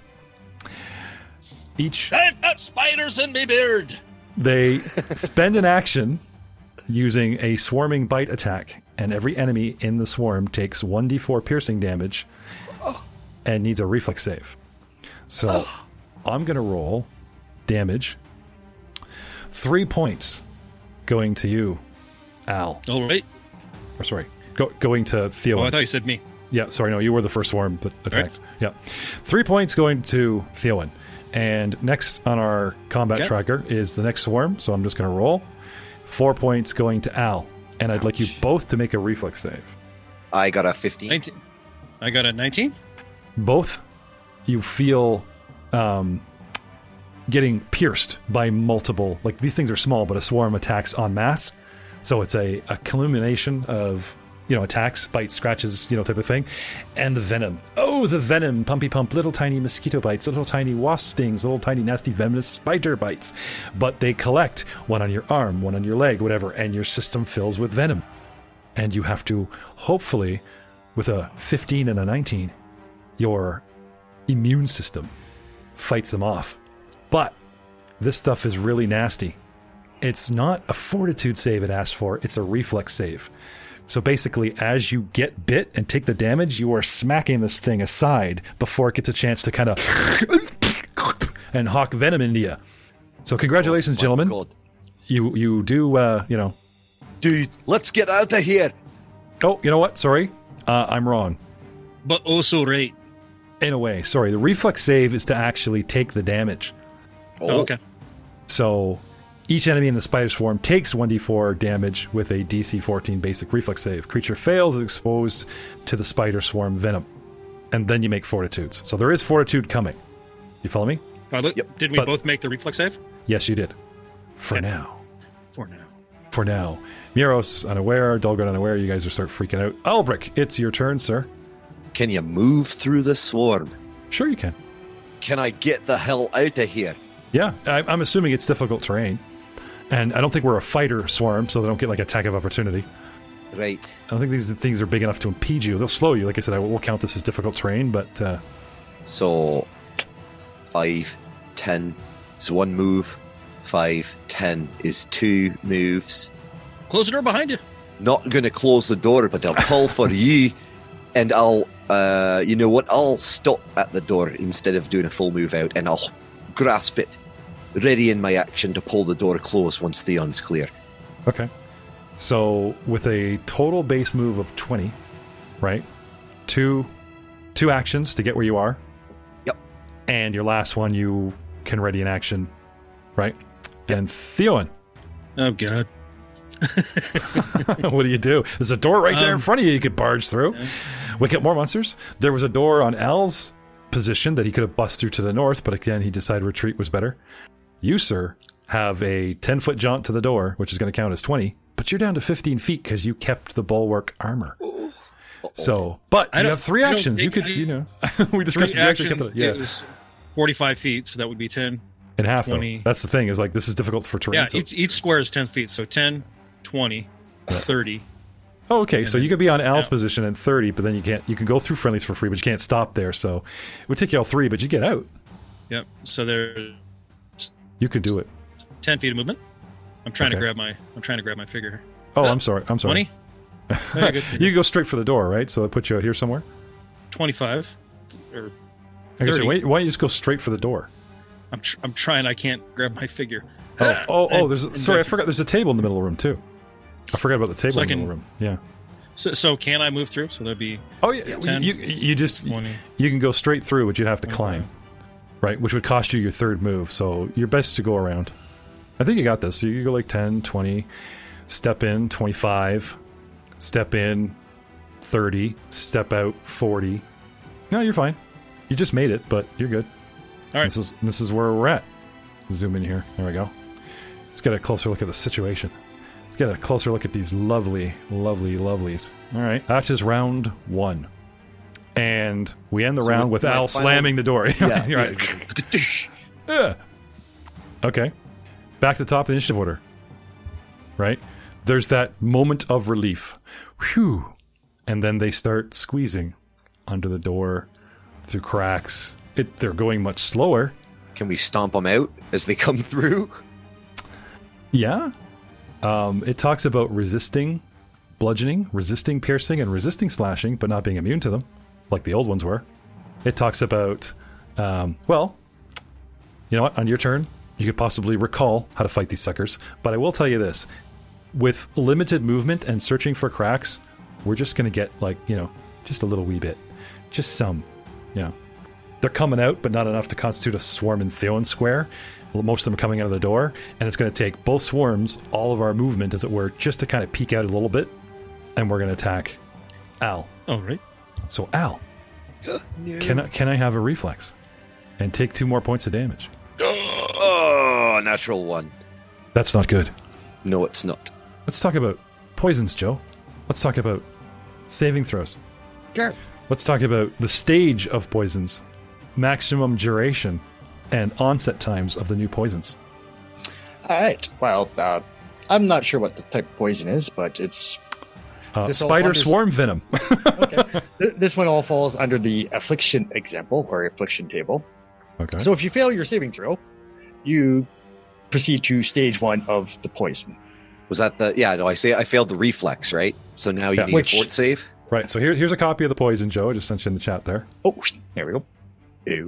Each, I've got spiders in me beard. they spend an action using a swarming bite attack, and every enemy in the swarm takes one d four piercing damage and needs a reflex save. So I'm going to roll damage. Three points going to you, Al. All right. Or sorry, go, going to Theo. Oh, I thought you said me. Yeah, sorry, no, you were the first swarm that attacked. Yeah. Three points going to Theowen. And next on our combat Okay. tracker is the next swarm, so I'm just going to roll. Four points going to Al. And I'd like you both to make a reflex save. I got a fifteen. nineteen. I got a nineteen. Both, you feel um, getting pierced by multiple, like these things are small, but a swarm attacks en masse. So it's a, a culmination of, you know, attacks, bites, scratches, you know, type of thing. And the venom. Oh, the venom. Pumpy pump. Little tiny mosquito bites. Little tiny wasp stings. Little tiny nasty venomous spider bites. But they collect. One on your arm, one on your leg, whatever. And your system fills with venom. And you have to, hopefully, with a fifteen and a nineteen, your immune system fights them off. But this stuff is really nasty. It's not a fortitude save it asked for, it's a reflex save. So basically, as you get bit and take the damage, you are smacking this thing aside before it gets a chance to kind of and hawk venom into you. So congratulations, Oh my gentlemen. God. You you do, uh, you know... Dude, let's get out of here. Oh, you know what? Sorry. Uh, I'm wrong. But also right. In a way, sorry. The reflex save is to actually take the damage. Oh, okay. So each enemy in the spider swarm takes one d four damage with a D C fourteen basic reflex save. Creature fails is exposed to the spider swarm venom. And then you make fortitudes. So there is fortitude coming. You follow me? Uh, look, Yep. Did we But- both make the reflex save? Yes, you did. For Okay. now. For now. For now. Miros unaware, Dulgard unaware, you guys are start freaking out. Albric, it's your turn, sir. Can you move through the swarm? Sure you can. Can I get the hell out of here? Yeah, I, I'm assuming it's difficult terrain. And I don't think we're a fighter swarm, so they don't get like attack of opportunity. Right. I don't think these things are big enough to impede you. They'll slow you. Like I said, I will count this as difficult terrain, but uh, So, five, ten is one move. Five, ten is two moves. Close the door behind you. Not going to close the door, but I'll call for you, and I'll, uh, you know what? I'll stop at the door instead of doing a full move out, and I'll grasp it, ready in my action to pull the door close once the un's clear. okay. So with a total base move of twenty, right? Two, two actions to get where you are. Yep. And your last one, you can ready an action, right? And Theon, Oh, God. what do you do? There's a door right there in Um, front of you you could barge through. yeah. Wake up more monsters. There was a door on Al's position that he could have bust through to the north, but again, he decided retreat was better. You, sir, have a ten-foot jaunt to the door, which is going to count as twenty, but you're down to fifteen feet because you kept the bulwark armor. So, but I you don't- have three I don't actions. You think could, I- you know, we Three discussed the actually actions kept the, yeah, is forty-five feet, so that would be ten. in half. Though. twenty. That's the thing is like this is difficult for terrain. Yeah, so- each, each square is ten feet, so ten, twenty, thirty. Oh, okay. So then- you could be on Al's yeah. position at thirty, but then you can't. You can go through friendlies for free, but you can't stop there. So it would take you all three, but you get out. Yep. So there's You could do it. ten feet of movement. I'm trying Okay. to grab my. I'm trying to grab my figure here. Oh, Uh, I'm sorry. I'm sorry. Twenty. Yeah, good. You can go straight for the door, right? So it puts you out here somewhere. Twenty-five. Or I guess, thirty. why, why don't you just go straight for the door? I'm. Tr- I'm trying. I can't grab my figure. Oh, Ah, oh, oh! and- There's and sorry, I back- forgot. There's a table in the middle of the room too. I forgot about the table So I in the can- middle of the room. Yeah. So, so can I move through? So that'd be Oh yeah. ten, you you just twenty. you can go straight through, but you'd have to Okay. climb, right? Which would cost you your third move. So you're best to go around. I think you got this. So you go like ten, twenty, step in, twenty-five, step in, thirty, step out, forty. No, you're fine. You just made it, but you're good. All right. This is this is where we're at. Zoom in here. There we go. Let's get a closer look at the situation. Let's get a closer look at these lovely, lovely, lovelies. All right. That is round one. And we end the So round with with my Al final- slamming the door. Yeah. You're right. Yeah. Okay. Back to the top of the initiative order. Right? There's that moment of relief. Whew. And then they start squeezing under the door, through cracks. It, they're going much slower. Can we stomp them out as they come through? Yeah. Um, it talks about resisting bludgeoning, resisting piercing, and resisting slashing, but not being immune to them, like the old ones were. It talks about, um, well, you know what? On your turn, you could possibly recall how to fight these suckers. But I will tell you this. With limited movement and searching for cracks, we're just going to get, like, you know, just a little wee bit. Just some, you know. They're coming out, but not enough to constitute a swarm in Theon Square. Well, most of them are coming out of the door, and it's going to take both swarms, all of our movement, as it were, just to kind of peek out a little bit, and we're going to attack Al. All right. So, Al, can I, can I have a reflex and take two more points of damage? Oh, natural one. That's not good. No, it's not. Let's talk about poisons, Joe. Let's talk about saving throws. Sure. Let's talk about the stage of poisons, maximum duration, and onset times of the new poisons. All right. Well, uh, I'm not sure what the type of poison is, but it's Uh, This all spider wonders- swarm venom. okay. Th- This one all falls under the affliction example or affliction table. Okay. So if you fail your saving throw, you proceed to stage one of the poison. Was that the? Yeah, no. I say I failed the reflex, right? So now you Yeah. need Which- a fort save. Right, so here, here's a copy of the poison, Joe. I just sent you in the chat there. Oh, there we go. Ew.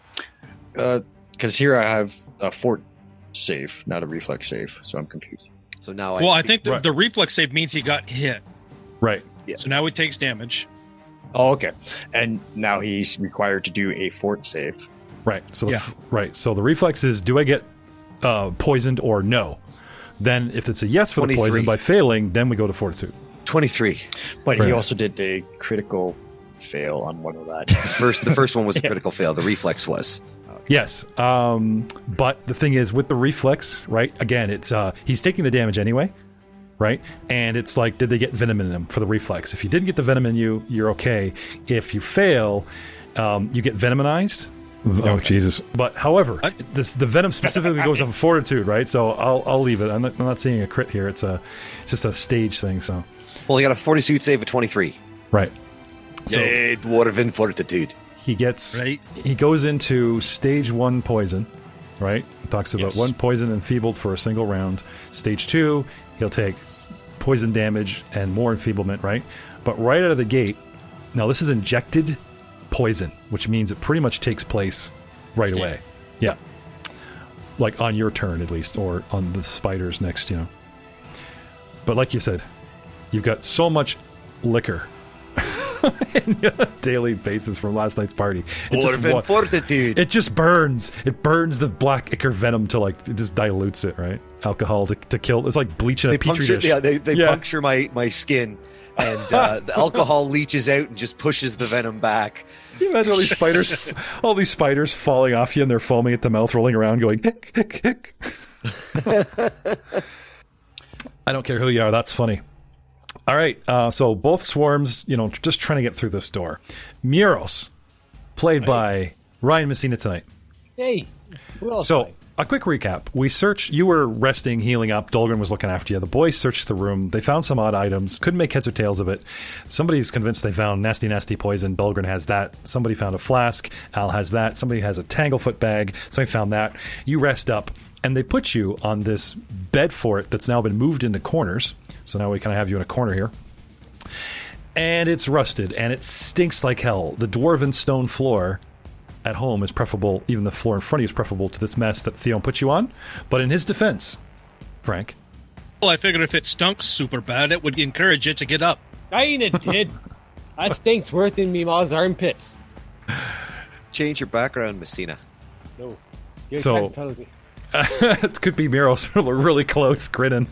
Because here I have a fort save, not a reflex save, so I'm confused. So now Well, I. I think the, Right. the reflex save means he got hit. Right. So now he takes damage. Oh, okay. And now he's required to do a fort save. Right. So the, Yeah. f- right. So the reflex is: do I get uh, poisoned or no? Then, if it's a yes for the twenty-three. poison by failing, then we go to fortitude. twenty-three. But Right. he also did a critical fail on one of that. First, the first one was a critical fail. The reflex was. Yes. Um, but the thing is, with the reflex, right? Again, it's uh, he's taking the damage anyway, right? And it's like, did they get venom in him for the reflex? If you didn't get the venom in you, you're okay. If you fail, um, you get venomized. Oh Jesus! But however, What? this the venom specifically goes on fortitude, right? So I'll I'll leave it. I'm not, I'm not seeing a crit here. It's a it's just a stage thing. So Well, he got a fortitude save of twenty-three. right. So Yay, dwarven fortitude. he gets Right. he goes into stage one poison, right? It talks about Yes. one poison enfeebled for a single round. Stage two, he'll take poison damage and more enfeeblement, right? But right out of the gate, now this is injected poison, which means it pretty much takes place right Stage. away. Yeah. Like on your turn at least, or on the spiders next, you know. But like you said, you've got so much liquor in a daily basis from last night's party. It just, Dwarven wa- fortitude. it just burns. It burns the black ichor venom to like it just dilutes it, right? Alcohol to, to kill. It's like bleach in they a petri puncture, dish. yeah, they, they Yeah. puncture my, my skin, and uh, the alcohol leaches out and just pushes the venom back. Can you imagine all these spiders, all these spiders falling off you, and they're foaming at the mouth, rolling around, going. Hick, hick, hick. I don't care who you are. That's funny. All right. Uh, so both swarms, you know, just trying to get through this door. Muros, played by Ryan Messina tonight. Hey, who else? So, playing? a quick recap. We searched, you were resting, healing up. Dolgren was looking after you. The boys searched the room. They found some odd items. Couldn't make heads or tails of it. Somebody's convinced they found nasty, nasty poison. Dolgren has that. Somebody found a flask. Al has that. Somebody has a Tanglefoot bag. Somebody found that. You rest up, and they put you on this bed fort that's now been moved into corners. So now we kind of have you in a corner here. And it's rusted, and it stinks like hell. The dwarven stone floor at home is preferable, even the floor in front of you is preferable to this mess that Theon put you on. But in his defense, Frank, Well, I figured if it stunk super bad, it would encourage it to get up. I ain't it did. That stinks worse than me ma's armpits. Change your background, Messina. No. You So- can't tell me. it could be Miros really close, grinning.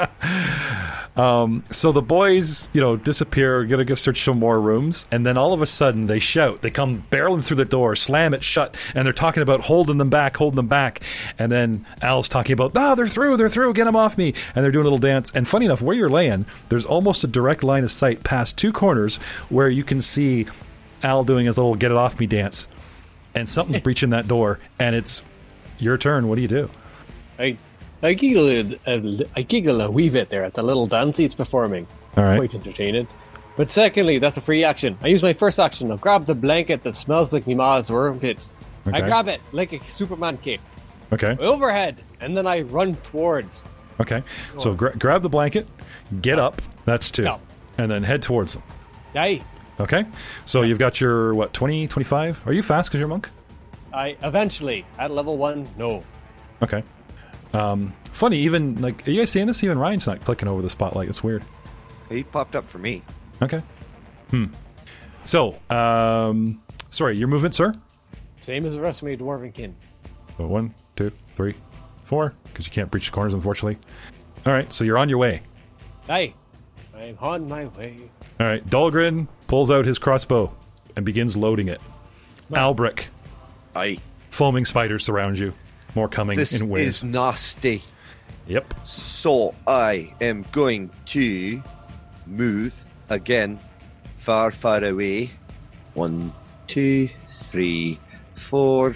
um, so the boys, you know, disappear, gonna go search some more rooms, and then all of a sudden they shout. They come barreling through the door, slam it shut, and they're talking about holding them back, holding them back. And then Al's talking about, ah, they're through, they're through, get them off me. And they're doing a little dance. And funny enough, where you're laying, there's almost a direct line of sight past two corners where you can see Al doing his little get it off me dance. And something's breaching that door, and it's your turn. What do you do? I, I giggle a, a, I giggle a wee bit there at the little dance he's performing. All right. Quite entertaining. But secondly, that's a free action. I use my first action. I'll grab the blanket that smells like me ma's armpits. I Okay. grab it like a Superman cape. Okay. Overhead. And then I run towards. Okay. So gra- grab the blanket, get up. That's two. No. And then head towards them. I, Okay. So you've got your, what, twenty, twenty-five? Are you fast because you're a monk? I eventually, at level one, no. Okay. Um, funny, even, like, are you guys seeing this? Even Ryan's not clicking over the spotlight. It's weird. He popped up for me. Okay. Hmm. So, um, sorry, your movement, sir? Same as the rest of my dwarven kin. So one, two, three, four, because you can't breach the corners, unfortunately. All right, so you're on your way. Aye. I'm on my way. All right, Dahlgren pulls out his crossbow and begins loading it. Albric, Aye. foaming spiders surround you. More coming This in waves. is nasty. Yep. So I am going to move again far, far away. One, two, three, four.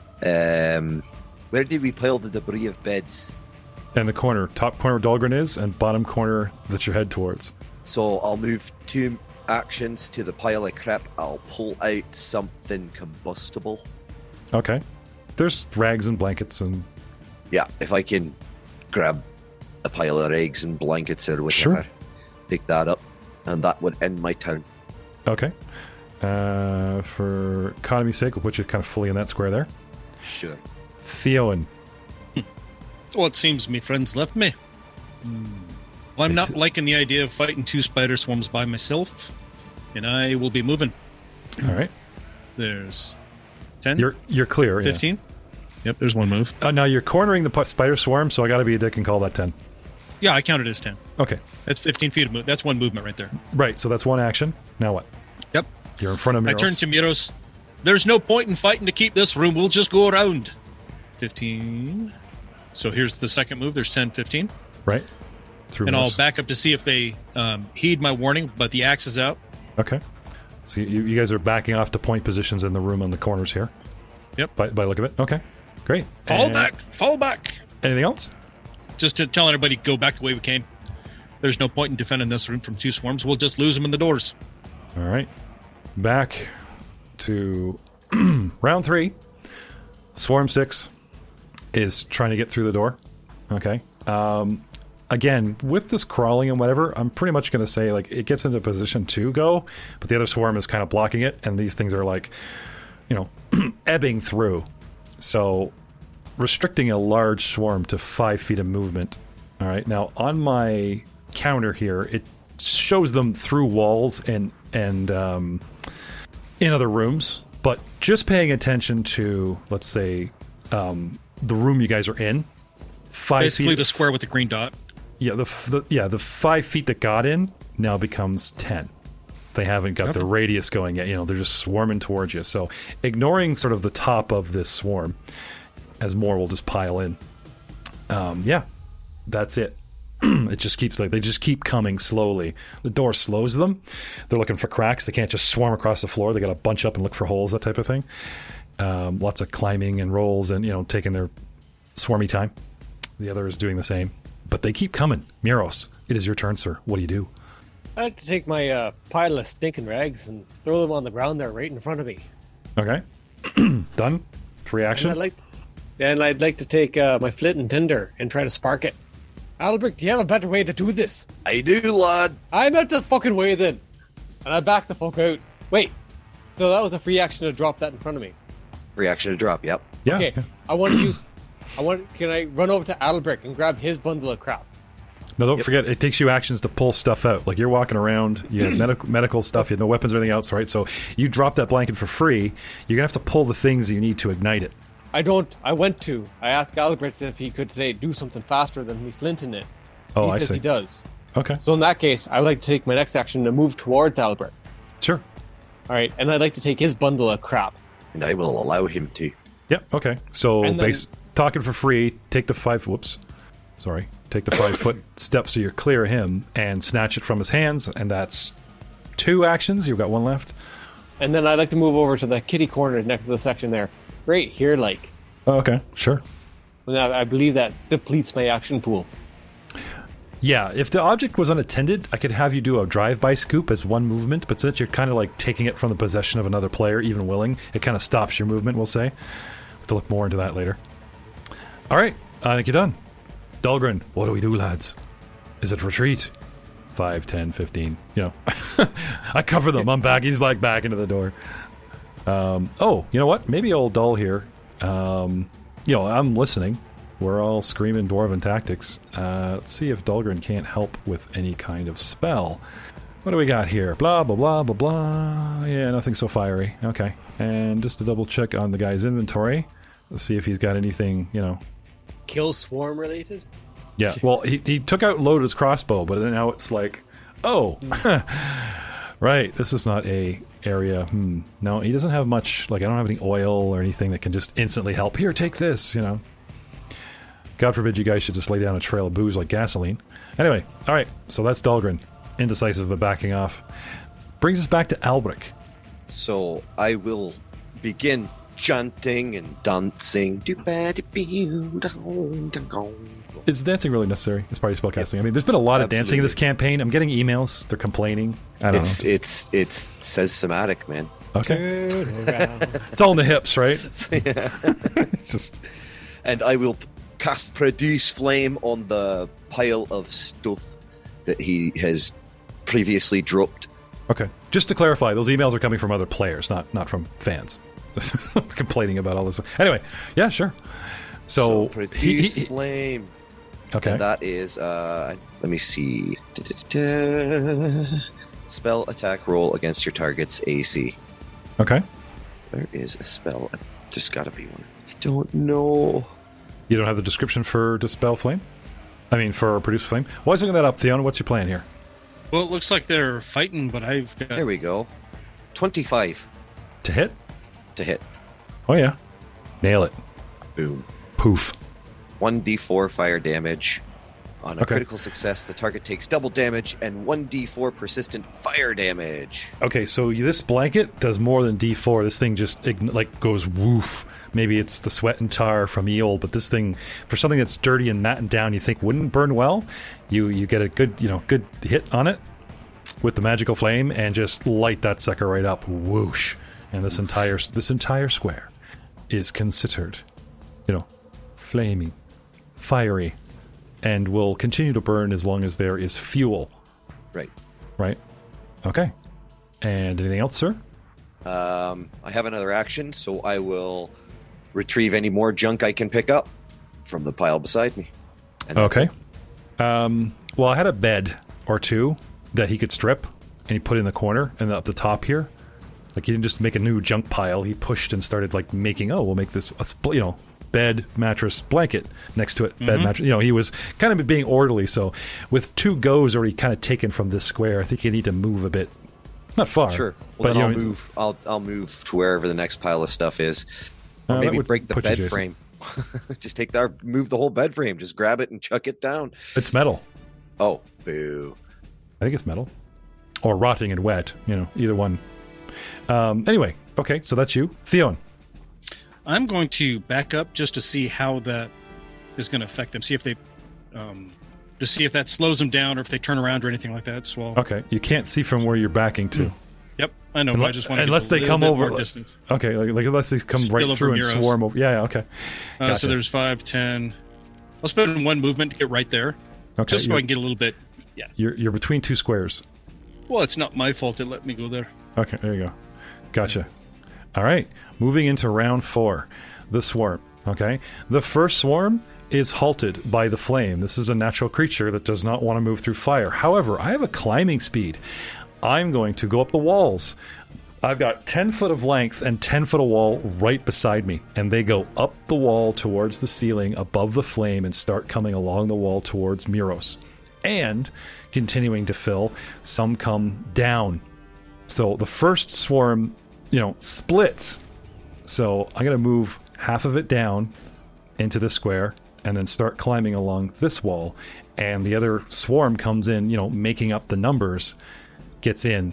Um, where did we pile the debris of beds? And the corner, top corner Dahlgren is, and bottom corner that you head towards. So I'll move two actions to the pile of crap. I'll pull out something combustible. Okay. There's rags and blankets and... Yeah, if I can grab a pile of eggs and blankets or whatever, Sure. pick that up, and that would end my turn. Okay. Uh, for economy's sake, we'll put you kind of fully in that square there. Sure. Theowen. Well, it seems me friends left me. Well, I'm not It- liking the idea of fighting two spider swarms by myself, and I will be moving. All right. There's ten? You're you're clear. yeah. fifteen? Yep, there's one move. Uh, now you're cornering the pu- spider swarm, so I got to be a dick and call that ten. Yeah, I counted as ten. Okay. That's fifteen feet of move. That's one movement right there. Right, so that's one action. Now what? Yep. You're in front of me. I turn to Miros. There's no point in fighting to keep this room. We'll just go around. fifteen. So here's the second move. There's ten, fifteen. Right. Through And I'll Miros. back up to see if they um, heed my warning, but the axe is out. Okay. So you, you guys are backing off to point positions in the room on the corners here. Yep. By, by look of it. Okay. Great. Fall And back! Fall back! Anything else? Just to tell everybody, go back the way we came. There's no point in defending this room from two swarms. We'll just lose them in the doors. All right. Back to round three. Swarm six is trying to get through the door. Okay. Um, again, with this crawling and whatever, I'm pretty much going to say like it gets into position to go, but the other swarm is kind of blocking it, and these things are like, you know, ebbing through. So restricting a large swarm to five feet of movement. All right. Now on my counter here, it shows them through walls and and um, in other rooms, but just paying attention to, let's say, um, the room you guys are in. Five Basically, feet, the square with the green dot. Yeah, the, the yeah the five feet that got in now becomes ten. They haven't got Okay. the radius going yet. You know, they're just swarming towards you. So ignoring sort of the top of this swarm, as more will just pile in. Um, yeah, that's it. It just keeps like they just keep coming slowly. The door slows them. They're looking for cracks. They can't just swarm across the floor. They got to bunch up and look for holes, that type of thing. Um, lots of climbing and rolls, and you know, taking their swarmy time. The other is doing the same, but they keep coming. Miros, it is your turn, sir. What do you do? I'd like to take my uh, pile of stinking rags and throw them on the ground there right in front of me. Okay, done. Free And action. I'd like to, and I'd like to take uh, my flint and tinder and try to spark it. Albert, do you have a better way to do this? I do, lad. I'm out the fucking way then. And I back the fuck out. Wait. So that was a free action to drop that in front of me. Reaction to drop. Yep. Yeah. Okay. yeah. I want to use. I want. Can I run over to Albert and grab his bundle of crap? No, don't forget, it takes you actions to pull stuff out. Like you're walking around, you have medical medical stuff, you have no weapons or anything else, right? So you drop that blanket for free. You're gonna have to pull the things that you need to ignite it. I don't. I went to. I asked Albert if he could say do something faster than me flint in it. Oh, he I says see. he does. Okay, So in that case, I would like to take my next action to move towards Albert. sure. All right, and I'd like to take his bundle of crap. And I will allow him to. Yep. Okay. So And then- base talking for free. Take the five. Whoops. Sorry. Take the five foot step so you're clear of him and snatch it from his hands, and that's two actions. You've got one left. And then I'd like to move over to the kitty corner next to the section there, right here, like. Oh, okay. Sure. And I I believe that depletes my action pool. Yeah, if the object was unattended, I could have you do a drive-by scoop as one movement, but since you're kind of like taking it from the possession of another player, even willing, it kind of stops your movement, we'll say. We'll have to look more into that later. All right, I think you're done. Dahlgren, what do we do, lads? Is it retreat? five, ten, fifteen, you know. I cover them, I'm back, he's like back into the door. Um, oh, you know what? Maybe old Dull here. Um, you know, I'm listening. We're all screaming Dwarven tactics. Uh, let's see if Dahlgren can't help with any kind of spell. What do we got here? Blah, blah, blah, blah, blah. Yeah, nothing so fiery. Okay. And just to double check on the guy's inventory, let's see if he's got anything, you know. Kill swarm related? Yeah, well, he, he took out Loda's crossbow, but now it's like, oh, right, this is not a area. Hmm. No, he doesn't have much, like, I don't have any oil or anything that can just instantly help. Here, take this, you know. God forbid you guys should just lay down a trail of booze like gasoline. Anyway, all right, so that's Dahlgren. Indecisive but backing off. Brings us back to Albric. So I will begin chanting and dancing. Is dancing really necessary as part of spellcasting? I mean, there's been a lot of dancing in this Absolutely. campaign. I'm getting emails. They're complaining. I don't It's it's it's says somatic, man. know. Okay. Turn around. It's all in the hips, right? Yeah. It's just... And I will cast produce flame on the pile of stuff that he has previously dropped. Okay. Just to clarify, those emails are coming from other players, not not from fans. Complaining about all this. Anyway, yeah, sure. So, produce he, he- he- flame. okay. And that is, uh, let me see. Da-da-da. Spell attack roll against your target's A C. Okay. There is a spell. There's got to be one. I don't know. You don't have the description for Dispel Flame? I mean, for Produce Flame? Why is looking that up, Theon? What's your plan here? Well, it looks like they're fighting, but I've got... There we go. twenty-five To hit? to hit. Oh, yeah. Nail it. Boom. Poof. one d four fire damage. On a Okay. critical success, the target takes double damage and one d four persistent fire damage. Okay, so this blanket does more than D four. This thing just ign- like goes woof. Maybe it's the sweat and tar from Eel, but this thing, for something that's dirty and matted down, you think wouldn't burn well. You you get a good you know good hit on it with the magical flame and just light that sucker right up. Whoosh! And this entire this entire square is considered, you know, flaming, fiery, and will continue to burn as long as there is fuel. Right. Right? Okay. And anything else, sir? Um, I have another action, so I will retrieve any more junk I can pick up from the pile beside me. And that's Okay. it. Um, well, I had a bed or two that he could strip, and he put in the corner and up the top here. Like, he didn't just make a new junk pile. He pushed and started, like, making, oh, we'll make this, a spl- you know, bed, mattress, blanket next to it. Bed, mattress. You know, he was kind of being orderly. So with two goes already kind of taken from this square, I think you need to move a bit. Not far. Sure. Well, but then I'll you know, move. I'll I'll move to wherever the next pile of stuff is. Uh, Or that maybe would break the put you, bed Jason. frame. Just take the move the whole bed frame. Just grab it and chuck it down. It's metal. Oh, boo! I think it's metal. Or rotting and wet. You know, either one. Um, anyway, okay, so that's you. Theon. I'm going to back up just to see how that is going to affect them. See if they, um, to see if that slows them down or if they turn around or anything like that. So, well, Okay, you can't see from where you're backing to. yep, I know. but I just want to Unless get a they little come bit over- more distance. Okay, like, like unless they come Spill right over through and Muros. swarm over. Yeah, yeah, okay. Uh, Gotcha. So there's five, ten. I'll spend one movement to get right there, Okay, just so I you're, can get a little bit. Yeah. you're you're between two squares. Well, it's not my fault it let me go there. Okay, there you go. Gotcha. All right, moving into round four, the swarm. Okay, the first swarm is halted by the flame. This is a natural creature that does not want to move through fire. However, I have a climbing speed. I'm going to go up the walls. I've got ten foot of length and ten foot of wall right beside me, and they go up the wall towards the ceiling above the flame and start coming along the wall towards Muros. And continuing to fill, some come down. So the first swarm, you know, splits. So I'm going to move half of it down into the square and then start climbing along this wall. And the other swarm comes in, you know, making up the numbers, gets in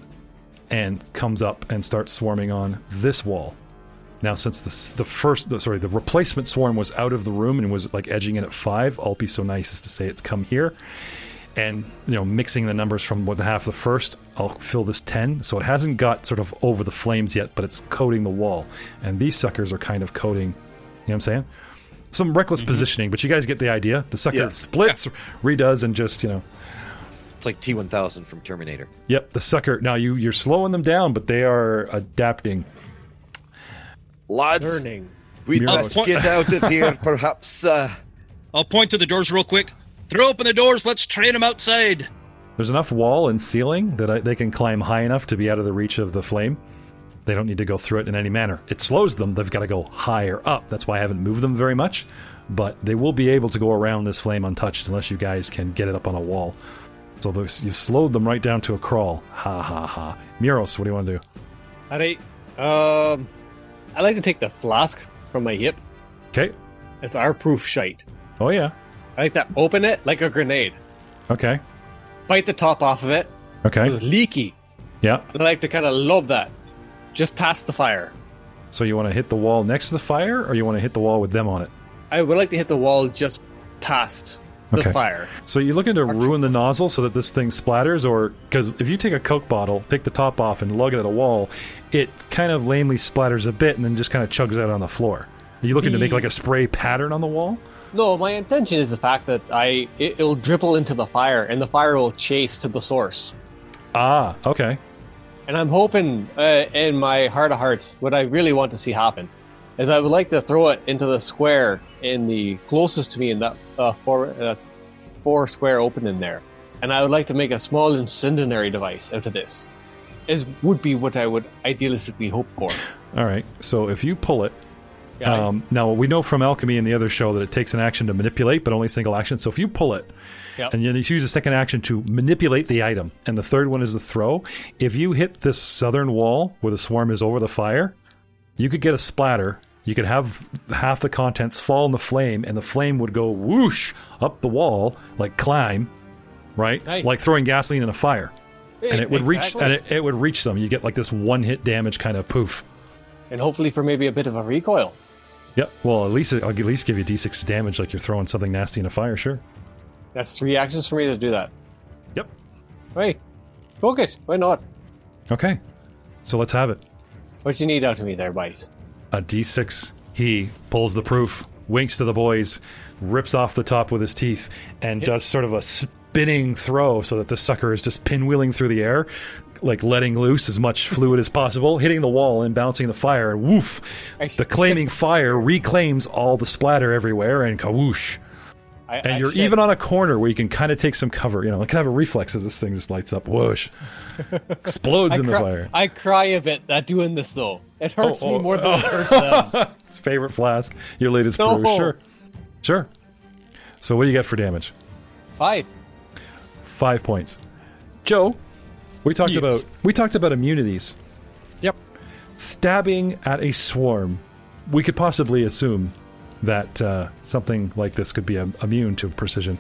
and comes up and starts swarming on this wall. Now, since the, the first, the, sorry, the replacement swarm was out of the room and was like edging in at five, I'll be so nice as to say it's come here. And, you know, mixing the numbers from what the half of the first, I'll fill this ten. So it hasn't got sort of over the flames yet, but it's coating the wall. And these suckers are kind of coating, you know what I'm saying? Some reckless Mm-hmm. positioning, but you guys get the idea. The sucker Yeah. splits, redoes, and just, you know, It's like T one thousand from Terminator. yep, the sucker. Now you, you're slowing them down, but they are adapting. Lads, Learning. we'd Muros. best get out of here, perhaps. Uh, I'll point to the doors real quick. Throw open the doors. Let's train them outside. There's enough wall and ceiling that I, they can climb high enough to be out of the reach of the flame. They don't need to go through it in any manner. It slows them. They've got to go higher up. That's why I haven't moved them very much. But they will be able to go around this flame untouched unless you guys can get it up on a wall. So those, you've slowed them right down to a crawl. Ha ha ha. Muros, what do you want to do? Alright. Um, I like to take the flask from my hip. Okay. It's our proof shite. Oh, yeah. I like to open it like a grenade. Okay. Bite the top off of it. Okay. So it's leaky. Yeah. And I like to kind of lob that. Just past the fire. So you want to hit the wall next to the fire, or you want to hit the wall with them on it? I would like to hit the wall just past the Okay. fire. So you're looking to ruin the nozzle so that this thing splatters, or because if you take a Coke bottle, pick the top off, and lug it at a wall, it kind of lamely splatters a bit and then just kind of chugs out on the floor. Are you looking to make like a spray pattern on the wall? No, my intention is the fact that I it, it'll dribble into the fire, and the fire will chase to the source. Ah, okay. And I'm hoping, uh, in my heart of hearts, what I really want to see happen is I would like to throw it into the square in the closest to me in that uh, four, uh, four square opening there. And I would like to make a small incendiary device out of this. is would be what I would idealistically hope for. All right. So if you pull it, Yeah, I- um, now we know from Alchemy and the other show that it takes an action to manipulate, but only single action. So if you pull it, Yep. and then you use a second action to manipulate the item, and the third one is the throw, if you hit this southern wall where the swarm is over the fire, you could get a splatter. You could have half the contents fall in the flame, and the flame would go whoosh up the wall, like climb, right? Nice. Like throwing gasoline in a fire. And it would reach, Exactly. and it, it would reach them. You get like this one-hit damage kind of poof. and hopefully for maybe a bit of a recoil. Yep. Well, at least I'll at least give you d six damage, like you're throwing something nasty in a fire. Sure. That's three actions for me to do that. Yep. Hey, book it. Why not? Okay. So let's have it. What you need out of me there, Bice? A d six. He pulls the proof, winks to the boys, rips off the top with his teeth, and Yep. does sort of a spinning throw so that the sucker is just pinwheeling through the air, like letting loose as much fluid as possible, hitting the wall and bouncing the fire. And woof! The claiming fire reclaims all the splatter everywhere, and kawoosh. I, And I you're shed- even on a corner where you can kind of take some cover. You know, it can have a reflex as this thing just lights up. Whoosh. Explodes I in the cry, fire. I cry a bit at doing this, though. It hurts Oh, me oh, more than it hurts them. His favorite flask. Your latest No. brew. Sure. Sure. So what do you get for damage? Five. Five points. Joe, we talked Yes. about we talked about immunities. Yep. Stabbing at a swarm. We could possibly assume that uh, something like this could be um, immune to precision.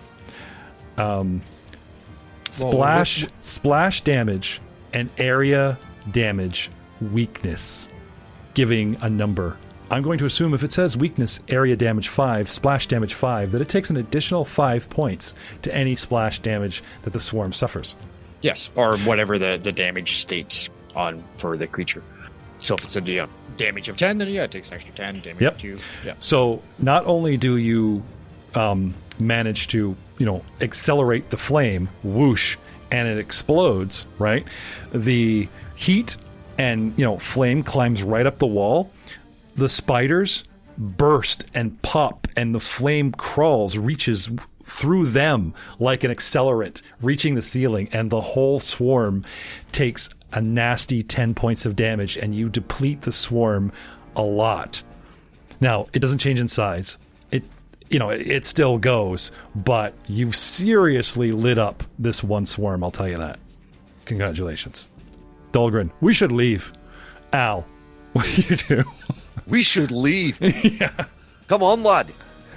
Um, Well, splash, what- splash damage, and area damage weakness, giving a number. I'm going to assume if it says weakness, area damage five, splash damage five, that it takes an additional five points to any splash damage that the swarm suffers. Yes, or whatever the, the damage states on for the creature. So if it's a yeah, damage of ten, then yeah, it takes an extra ten. Damage Yep. of two, yeah. So not only do you um, manage to, you know, accelerate the flame, whoosh, and it explodes, right? The heat and, you know, flame climbs right up the wall. The spiders burst and pop, and the flame crawls, reaches through them like an accelerant, reaching the ceiling, and the whole swarm takes a nasty ten points of damage, and you deplete the swarm a lot. Now, it doesn't change in size. It, you know, it, it still goes, but you've seriously lit up this one swarm, I'll tell you that. Congratulations. Dahlgren, we should leave. Al, what do you do? We should leave. Yeah. Come on, lad.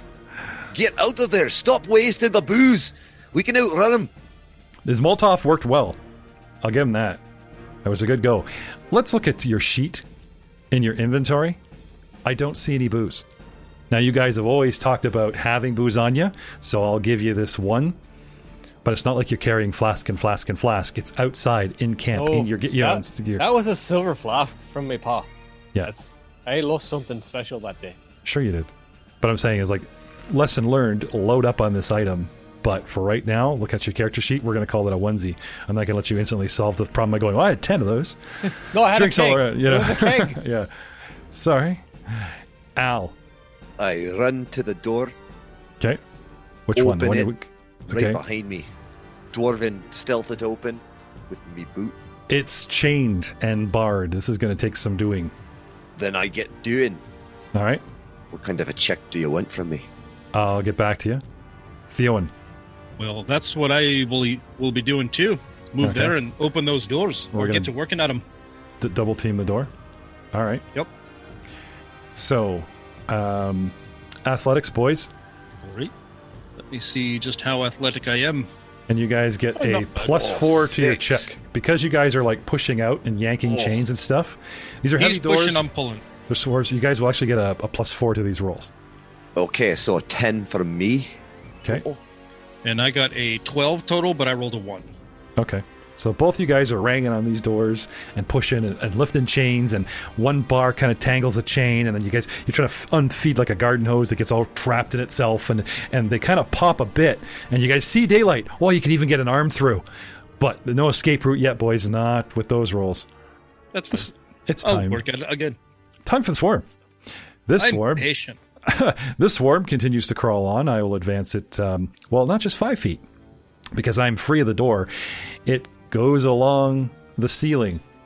Get out of there. Stop wasting the booze. We can outrun him. His Molotov worked well. I'll give him that. That was a good go. Let's look at your sheet in your inventory. I don't see any booze. Now, you guys have always talked about having booze on you, so I'll give you this one. But it's not like you're carrying flask and flask and flask. It's outside in camp. Oh, in your, you know, that, it's- you're- that was a silver flask from my pa. yeah, That's, I lost something special that day. sure you did. But I'm saying is like, lesson learned, load up on this item. But for right now, look at your character sheet. We're going to call it a onesie. I'm not going to let you instantly solve the problem by going, well, I had ten of those. No, I had Drinks a all keg. around, you know. It was a keg. Yeah. Sorry. Al. I run to the door Okay. Which one? The Open one it. you- right okay. behind me. Dwarven stealth it open with me boot. It's chained and barred. This is going to take some doing. Then I get doing. All right. What kind of a check do you want from me? I'll get back to you. Theowen. Well, that's what I will will be doing too. Move Okay. there and open those doors. We're Or gonna- get to working at them. D- double team the door. All right. Yep. So, um, athletics, boys. All right. Let me see just how athletic I am. And you guys get a not bad. plus Oh, four to your six. check. Because you guys are like pushing out and yanking Oh. chains and stuff. These are heavy He's doors. pushing, I'm pulling. They're swords. You guys will actually get a, a plus four to these rolls. Okay, so a ten from me. Okay. Oh, And I got a twelve total, but I rolled a one. Okay. So both you guys are ranging on these doors and pushing and, and lifting chains, and one bar kind of tangles a chain, and then you guys you're trying to f- unfeed like a garden hose that gets all trapped in itself, and and they kind of pop a bit, and you guys see daylight. Oh, you can even get an arm through, but no escape route yet, boys. Not with those rolls. That's It's, fine. it's I'll time. work at it again. Time for the swarm. This I'm swarm. patient. This swarm continues to crawl on. I will advance it, um, well, not just five feet, because I'm free of the door. It goes along the ceiling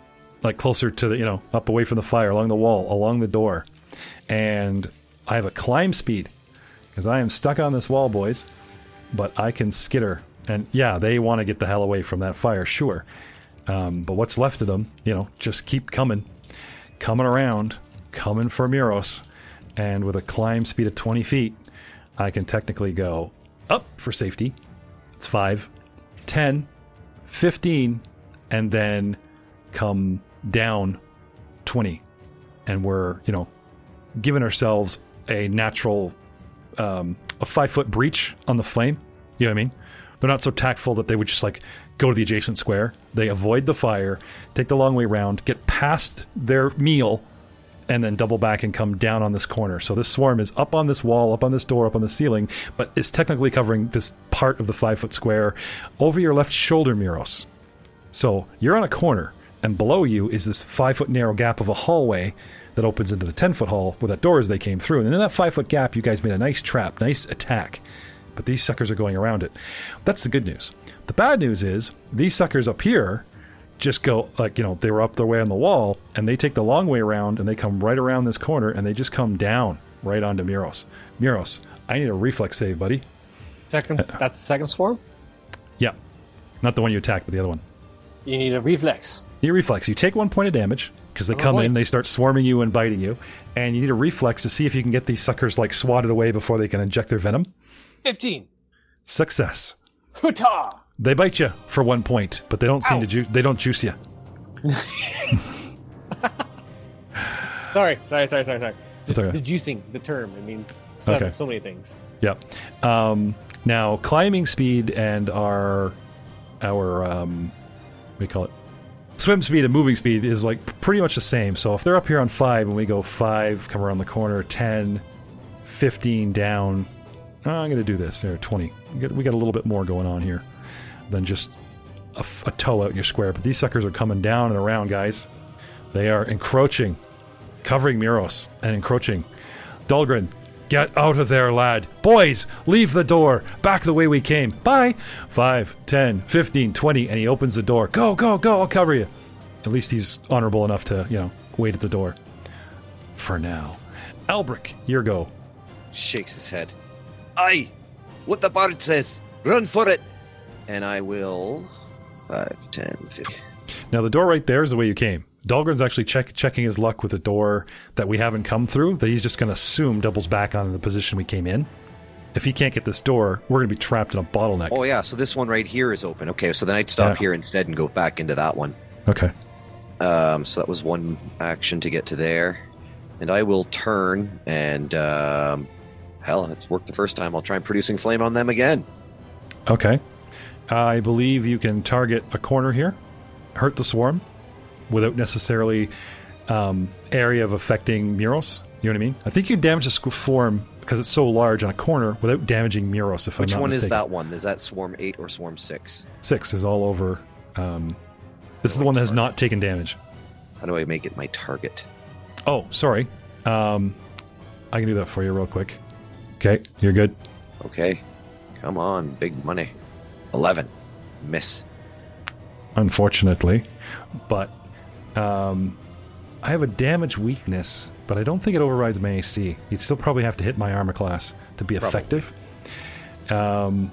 like closer to the, you know, up away from the fire, along the wall, along the door. And I have a climb speed because I am stuck on this wall, boys. But I can skitter. And yeah, they want to get the hell away from that fire, sure. Um, but what's left of them, you know, just keep coming. Coming around, coming for Muros. And with a climb speed of twenty feet, I can technically go up for safety. It's five, ten, fifteen, and then come down twenty. And we're, you know, giving ourselves a natural, um, a five-foot breach on the flame. You know what I mean? They're not so tactful that they would just, like, go to the adjacent square. They avoid the fire, take the long way around, get past their meal, and then double back and come down on this corner. So this swarm is up on this wall, up on this door, up on the ceiling, but is technically covering this part of the five-foot square over your left shoulder, Muros. So you're on a corner, and below you is this five-foot narrow gap of a hallway that opens into the ten-foot hall where that door is they came through. And in that five-foot gap, you guys made a nice trap, nice attack. But these suckers are going around it. That's the good news. The bad news is these suckers up here just go, like, you know, they were up their way on the wall, and they take the long way around, and they come right around this corner, and they just come down right onto Muros. Muros, I need a reflex save, buddy. Second, Uh, that's the second swarm? Yeah. Not the one you attacked, but the other one. You need a reflex. You need a reflex. You take one point of damage, because they Oh, come in, points. they start swarming you and biting you, and you need a reflex to see if you can get these suckers, like, swatted away before they can inject their venom. fifteen. Success. Hootah! They bite you for one point, but they don't seem Ow. to ju- they don't juice you. Sorry, sorry, sorry, sorry, sorry. It's okay. The juicing, the term, it means so, Okay. so many things. Yep. Um, now, climbing speed and our our um, what do you call it? Swim speed and moving speed is like pretty much the same. So if they're up here on five and we go five, come around the corner, ten, fifteen down. Oh, I'm going to do this. There, twenty. We got, we got a little bit more going on here than just a, f- a toe out in your square. But these suckers are coming down and around, guys. They are encroaching, covering Muros and encroaching. Dahlgren, get out of there, lad. Boys, leave the door. Back the way we came. Bye. five, ten, fifteen, twenty, and he opens the door. Go, go, go. I'll cover you. At least he's honorable enough to, you know, wait at the door. For now. Albric, your go. Shakes his head. Aye! What the bard says! Run for it! And I will... five, ten, fifteen... Now, the door right there is the way you came. Dahlgren's actually check, checking his luck with a door that we haven't come through, that he's just going to assume doubles back on the position we came in. If he can't get this door, we're going to be trapped in a bottleneck. Oh yeah, so this one right here is open. Okay, so then I'd stop Yeah. here instead and go back into that one. Okay. Um, so that was one action to get to there. And I will turn and... Um, hell, it's worked the first time. I'll try producing flame on them again. Okay. I believe you can target a corner here, hurt the swarm, without necessarily um, area of affecting Muros. You know what I mean? I think you can damage the swarm because it's so large on a corner without damaging Muros, if Which I'm not one mistaken. is that one? Is that Swarm eight or Swarm six? Six is all over. Um, this is the one that has not taken damage. How do I make it my target? Oh, sorry. Um, I can do that for you real quick. Okay, you're good. Okay. Come on, big money. eleven. Miss. Unfortunately. But um, I have a damage weakness, but I don't think it overrides my A C. You'd still probably have to hit my armor class to be Probably. effective. Um,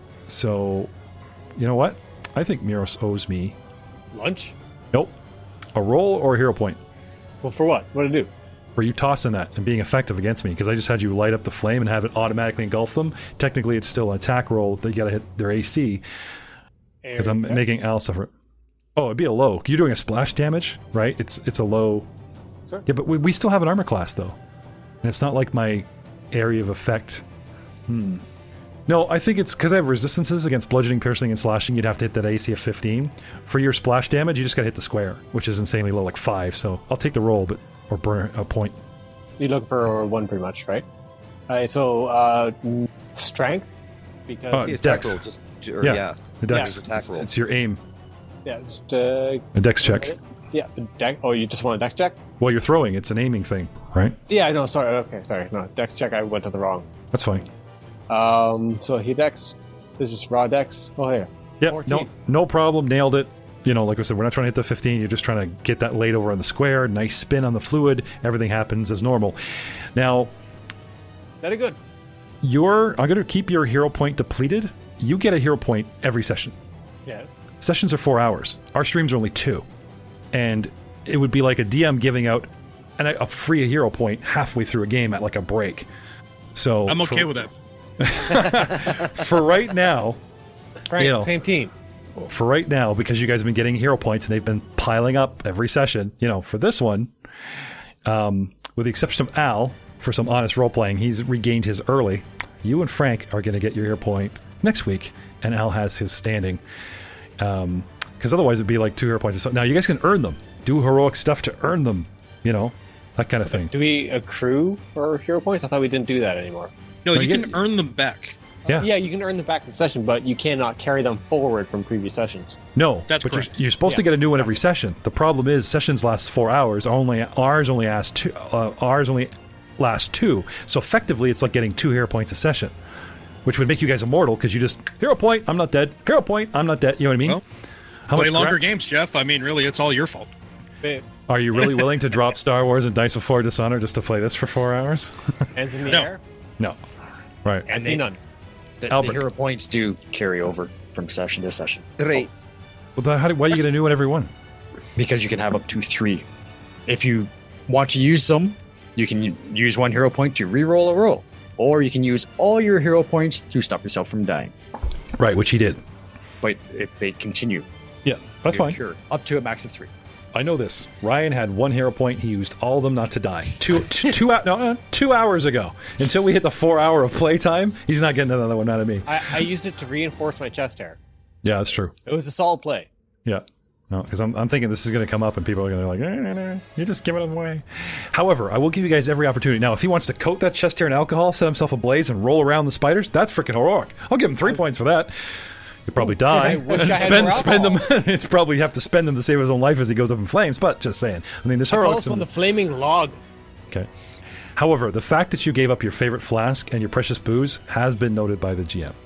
so, you know what? I think Muros owes me... Lunch? Nope. A roll or a hero point Well, for what? What did it do? for you tossing that and being effective against me, because I just had you light up the flame and have it automatically engulf them. Technically, it's still an attack roll. They got to hit their A C because I'm Okay. making Al suffer. Oh, it'd be a low. You're doing a splash damage, right? It's it's a low. Sure. Yeah, but we, we still have an armor class, though. And it's not like my area of effect. Hmm. No, I think it's because I have resistances against bludgeoning, piercing, and slashing. You'd have to hit that A C of fifteen. For your splash damage, you just got to hit the square, which is insanely low, like five. So I'll take the roll, but or burn a point. You look for one pretty much, right? Alright, so uh, strength? Because, Uh, The attack Dex. roll, just, or, Yeah. yeah. The dex. Yeah, attack it's, roll. it's your aim. yeah, just, uh, A dex check. yeah, the dex. Oh, you just want a dex check? Well, you're throwing. It's an aiming thing, right? Yeah, I know, sorry, okay, sorry. No, dex check, I went to the wrong. That's fine. Um, so he dex. This is raw dex. Oh, here. Yeah, fourteen. no, no problem. Nailed it. You know, like I said, we're not trying to hit the fifteen. You're just trying to get that laid over on the square. Nice spin on the fluid. Everything happens as normal. Now, Very good. you're I'm going to keep your hero point depleted. You get a hero point every session. Yes. Sessions are four hours. Our streams are only two. And it would be like a D M giving out an, a free hero point halfway through a game at like a break. So I'm okay for, with that. for right now, Right. You know. Same team. for right now, because you guys have been getting hero points and they've been piling up every session, you know, for this one, um, with the exception of Al, for some honest role playing, he's regained his early. You and Frank are going to get your hero point next week, and Al has his standing. Um, because otherwise it'd be like two hero points. Now you guys can earn them. Do heroic stuff to earn them, you know, that kind of thing. Do we accrue for hero points? I thought we didn't do that anymore. No, No, you you can get- earn them back. Yeah. Yeah, you can earn them back in session, but you cannot carry them forward from previous sessions. No, That's but you're, correct. you're supposed to Yeah. get a new one every session. The problem is sessions last four hours. Only ours only last two. Uh, ours only last two. So effectively, it's like getting two hero points a session, which would make you guys immortal because you just hero point. I'm not dead. Hero point. I'm not dead. You know what I mean? Well, How Play much longer crap- games, Jeff. I mean, really, it's all your fault. It Are you really willing to drop Star Wars and Dice Before Dishonor just to play this for four hours? ends in the No. air. No. Right. I And see they- none. The, the Albert. hero points do carry over from session to session Right. Well, then how do, why do you get a new one every one? because you can have up to three. If you want to use them, you can u- use one hero point to re-roll a roll, or you can use all your hero points to stop yourself from dying. Right, which he did. But if they continue, Yeah, that's your fine. cure up to a max of three. I know this. Ryan had one hero point. He used all of them not to die. Two, two, two, hou- no, uh, two hours ago. Until we hit the four hour of playtime, he's not getting another one out of me. I, I used it to reinforce my chest hair. Yeah, that's true. It was a solid play. Yeah. No, because I'm, I'm thinking this is going to come up and people are going to be like, eh, eh, eh, you're just giving it away. However, I will give you guys every opportunity. Now, if he wants to coat that chest hair in alcohol, set himself ablaze, and roll around the spiders, that's freaking heroic. I'll give him three points for that. He'll probably die. I wish and I had spend, more spend them. alcohol. It's probably have to spend them to save his own life as he goes up in flames. But just saying. I mean, there's I call heroics. this one in- the flaming log. Okay. However, the fact that you gave up your favorite flask and your precious booze has been noted by the G M.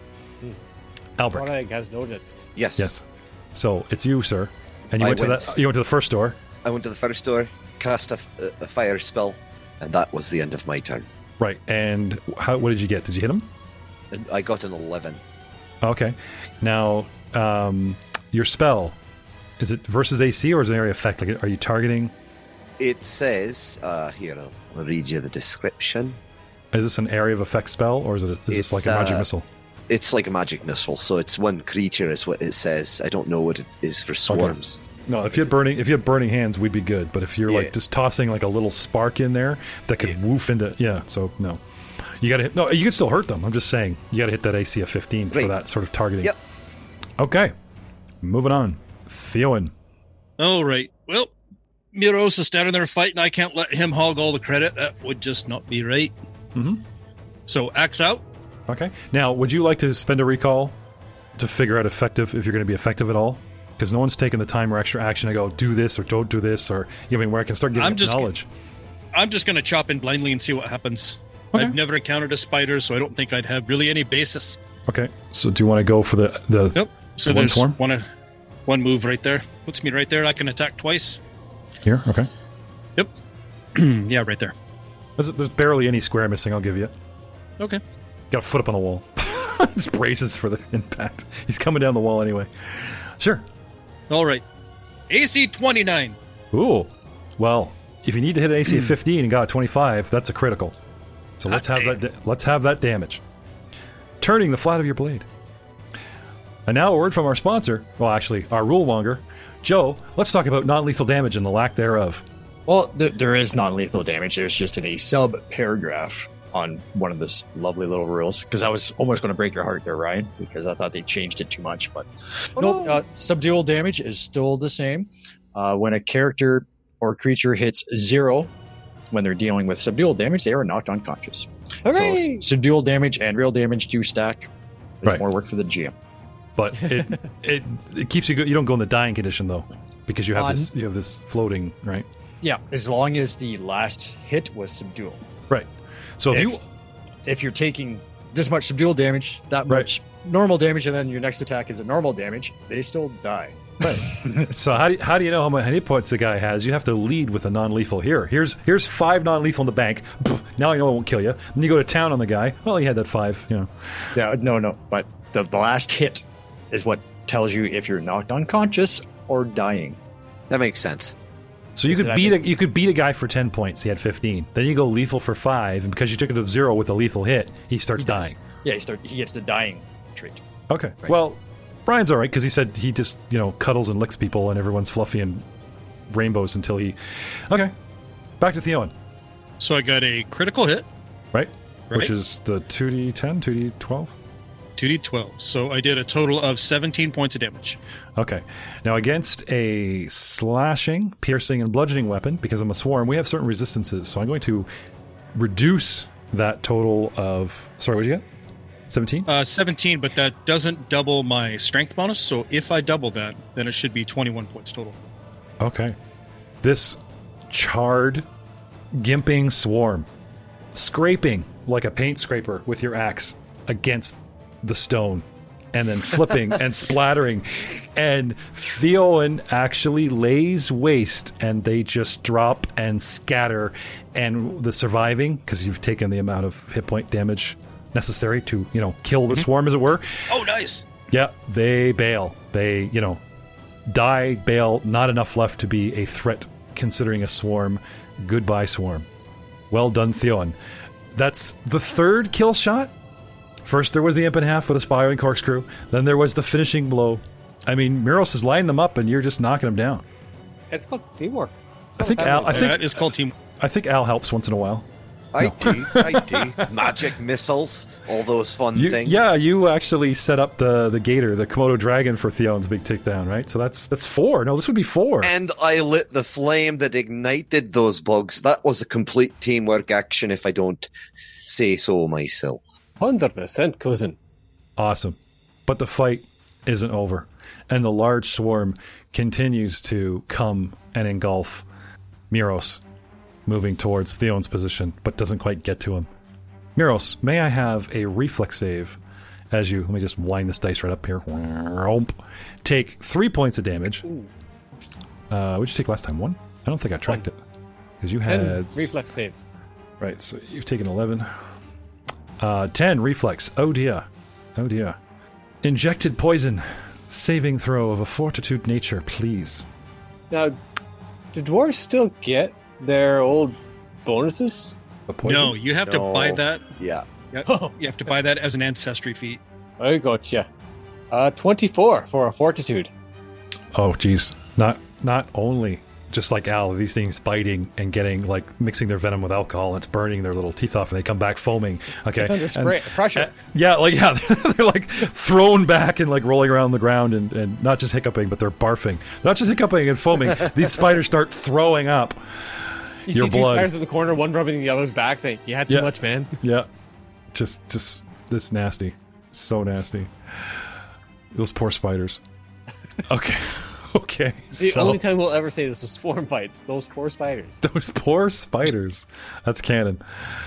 Albert. What has noted. Yes. Yes. So it's you, sir. And you I went to went. that. You went to the first door. I went to the first door, cast a, a fire spell, and that was the end of my turn. Right. And how, what did you get? Did you hit him? And I got an eleven. Okay. Now, um, your spell, is it versus A C or is it an area effect? Like, are you targeting? It says, uh, here, I'll, I'll read you the description. Is this an area of effect spell or is it? A, is this It's, like a magic uh, missile? It's like a magic missile, so it's one creature, is what it says. I don't know what it is for swarms. No. If you had burning, if you had burning hands, we'd be good. But if you're Yeah. like just tossing like a little spark in there that could Yeah. woof into, yeah. So no, you got to hit. No, you can still hurt them. I'm just saying you got to hit that A C of fifteen for Right. that sort of targeting. Yep. Okay. Moving on. Theowen. All right. Well, Miros is standing there fighting. I can't let him hog all the credit. That would just not be right. Mhm. So, axe out. Okay. Now, would you like to spend a recall to figure out effective if you're going to be effective at all? Because no one's taken the time or extra action to go do this or don't do this, or you know, I mean, where I can start getting I'm just- knowledge. I'm just going to chop in blindly and see what happens. Okay. I've never encountered a spider, so I don't think I'd have really any basis. Okay. So, do you want to go for the the? Nope. So The one there's swarm? one, uh, one move right there. Puts me right there. I can attack twice. Here. Okay. Yep. Yeah, right there. There's, there's barely any square missing. I'll give you it. Okay. Got a foot up on the wall. His braces for the impact. He's coming down the wall anyway. Sure. All right. A C twenty-nine. Ooh. Well, if you need to hit an A C of fifteen and got a twenty-five, that's a critical. So let's Hot have that. Da- let's have that damage. Turning the flat of your blade. And now a word from our sponsor. Well, actually, our rule monger, Joe. Let's talk about non-lethal damage and the lack thereof. Well, th- there is non-lethal damage. There's just in a sub-paragraph on one of this lovely little rules, because I was almost going to break your heart there, Ryan, because I thought they changed it too much. But Oh, nope, no. uh, subdual damage is still the same. Uh, when a character or creature hits zero, when they're dealing with subdual damage, they are knocked unconscious. Hooray! So s- subdual damage and real damage do stack. There's Right. more work for the G M. But it it, it keeps you. Go- you don't go in the dying condition though, because you have On- this. You have this floating, right? Yeah, as long as the last hit was subdual. Right. So if, If- you If you're taking this much subdual damage, that Right. much normal damage, and then your next attack is a normal damage, they still die. Right. So how do you, how do you know how many hit points the guy has? You have to lead with a non-lethal. Here, here's here's five non-lethal in the bank. Pff, now I know it won't kill you. Then you go to town on the guy. Well, he had that five. You know. Yeah, no, no. But the, the last hit is what tells you if you're knocked unconscious or dying. That makes sense. So you could Did I beat a make- you could beat a guy for ten points. He had fifteen. Then you go lethal for five, and because you took it to zero with a lethal hit, he starts He does. dying. Yeah, he start he gets the dying trait. Okay. Well, Brian's all right because he said he just you know cuddles and licks people, and everyone's fluffy and rainbows until he. Okay. Back to Theon. So I got a critical hit, Right? Right. Which is the two d ten, two d twelve? two d twelve. So I did a total of seventeen points of damage. Okay. Now, against a slashing, piercing, and bludgeoning weapon, because I'm a swarm, we have certain resistances. So I'm going to reduce that total of. Sorry, what did you get? seventeen? Uh, seventeen, but that doesn't double my strength bonus. So if I double that, then it should be twenty-one points total. Okay. This charred, gimping swarm, scraping like a paint scraper with your axe against the stone, and then flipping and splattering. And Theowen actually lays waste, and they just drop and scatter. And the surviving, because you've taken the amount of hit point damage necessary to, you know, kill the swarm, as it were. Oh, nice. Yeah, they bail. They, you know, die, bail, not enough left to be a threat considering a swarm. Goodbye, swarm. Well done, Theon. That's the third kill shot. First, there was the imp and a half with a spiraling corkscrew. Then there was the finishing blow. I mean, Miros is lining them up, and you're just knocking them down. It's called teamwork. I think Al. I that think is called team. I think Al helps once in a while. I do. I do. Magic missiles, all those fun You, things. yeah, you actually set up the the gator, the Komodo dragon, for Theon's big takedown, right? So that's that's four. No, this would be four. And I lit the flame that ignited those bugs. That was a complete teamwork action, if I don't say so myself. one hundred percent, cousin. Awesome. But the fight isn't over, and the large swarm continues to come and engulf Miros, moving towards Theon's position, but doesn't quite get to him. Miros, may I have a reflex save as you, let me just wind this dice right up here. Take three points of damage. Uh, what'd you take last time? One? I don't think I tracked it. Because you Ten had... reflex save. Right, so you've taken eleven. Uh, ten reflex. Oh dear. Oh dear. Injected poison. Saving throw of a fortitude nature, please. Now, do dwarves still get their old bonuses? A poison? No, you have No. to buy that. Yeah. Yeah, you have to buy that as an ancestry feat. I gotcha. Uh, twenty-four for a fortitude. Oh, geez. Not not only just like Al, these things biting and getting like mixing their venom with alcohol, and it's burning their little teeth off, and they come back foaming. Okay, It's under spray, And- pressure. uh, yeah, like yeah, they're like thrown back and like rolling around the ground, and, and not just hiccuping, but they're barfing. Not just hiccuping and foaming. These spiders start throwing up. You your see two blood. spiders in the corner, one rubbing the other's back, saying, "You had too Yeah. much, man." Yeah, just just this nasty, so nasty. Those poor spiders. Okay, okay. The so- only time we'll ever say this was swarm fights. Those poor spiders. Those poor spiders. That's canon.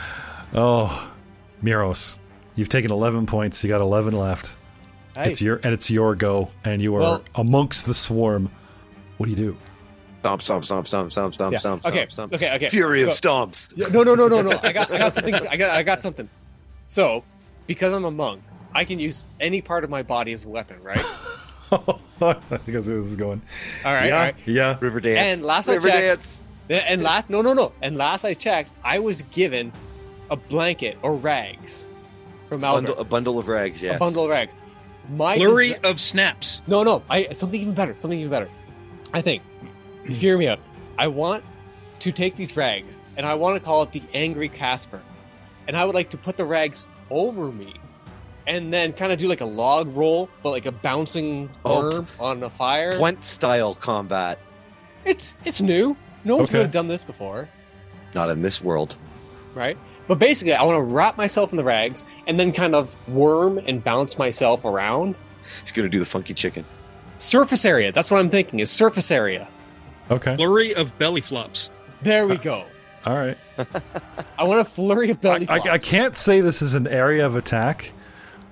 Oh, Miros, you've taken eleven points. You got eleven left. Hey, It's your and it's your go, and you are Well- amongst the swarm. What do you do? Stomp, stomp, stomp, stomp, stomp, stomp, yeah. stomp, okay, stomp, stomp. okay, okay. Fury of So- stomps. Yeah, No, no, no, no, no. I got, I got something. I got, I got something. So, because I'm a monk, I can use any part of my body as a weapon, right? I think that's where this is going. All right, yeah, all right. yeah. River dance. And last River I checked, dance. and last, no, no, no. And last I checked, I was given a blanket or rags from Bundle, Albert. a bundle of rags, yes. A bundle of rags. My Flurry desi- of snaps. No, no. I something even better. Something even better. I think. Hear me out. I want to take these rags, and I want to call it the Angry Casper, and I would like to put the rags over me, and then kind of do like a log roll, but like a bouncing Oh, worm on a fire. Gwent style combat. It's it's new. No one's Okay. would have done this before, Not in this world. right? But basically, I want to wrap myself in the rags, and then kind of worm and bounce myself around. He's going to do the funky chicken. Surface area. That's what I'm thinking. Is surface area. Okay. Flurry of belly flops. There we go. All right. I want a flurry of belly I, flops. I can't say this is an area of attack,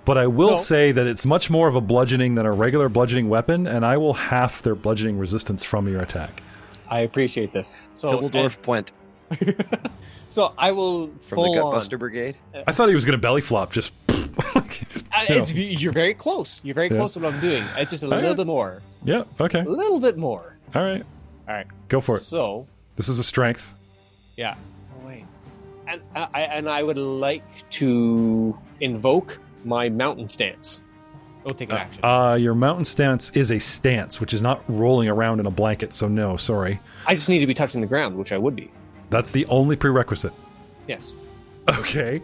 But I will No. say that it's much more of a bludgeoning than a regular bludgeoning weapon, and I will half their bludgeoning resistance from your attack. I appreciate this. So, Double dwarf point and- so I will from the full on. Gutbuster Brigade. I thought he was going to belly flop, just... just Uh, you know. it's, you're very close. You're very Yeah. close to what I'm doing. It's just a Okay. little bit more. Yeah, okay. A little bit more. All right. All right. Go for it. So, This is a strength. yeah. Oh, wait. And I and I would like to invoke my mountain stance. I'll take an action. Uh, your mountain stance is a stance, which is not rolling around in a blanket, so no, sorry. I just need to be touching the ground, which I would be. That's the only prerequisite. Yes. Okay.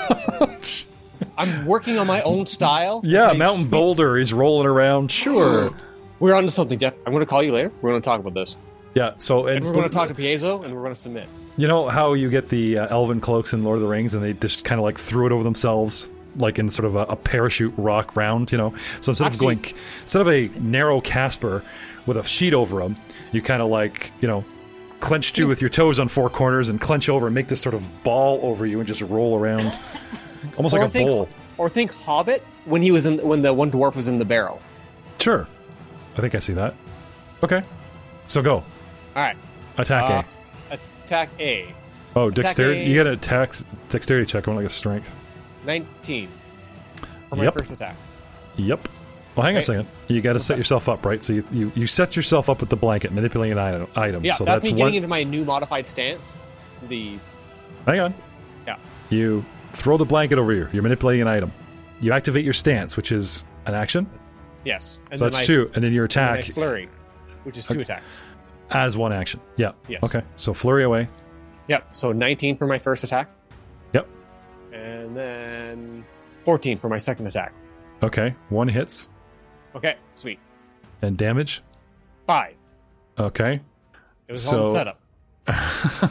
I'm working on my own style. Yeah, It's my mountain sweet- boulder is rolling around. Sure. We're on to something, Jeff. I'm going to call you later. We're going to talk about this. Yeah, so And it's we're the- going to talk to Piezo, and we're going to submit. You know how you get the uh, elven cloaks in Lord of the Rings, and they just kind of like threw it over themselves, like in sort of a, a parachute rock round, you know? So instead Actually- of going, instead of a narrow Casper with a sheet over them, you kind of like, you know, clench two with your toes on four corners and clench over and make this sort of ball over you and just roll around, almost Or like a think- bowl. Or think Hobbit when he was in when the one dwarf was in the barrel. Sure, I think I see that. Okay, so go All right. attack Uh, A. Attack A. Oh, dexterity. A. You get a attack dexterity check. I want like a strength. nineteen. For my Yep. first attack. Yep. Well, hang on a Okay. second. You got to set yourself up, right? So you, you, you set yourself up with the blanket, manipulating an item. item. Yeah, so that's, that's me one. getting into my new modified stance. The Hang on. Yeah. You throw the blanket over you. You're manipulating an item. You activate your stance, which is an action. yes. And So then that's I- two, and then your and then I attack flurry, which is two Okay. attacks. as one action. Yeah. Yes. Okay. So flurry away. Yep. So nineteen for my first attack. Yep. And then fourteen for my second attack. Okay. One hits Okay, sweet. and damage. Five. Okay. It was all So- the setup.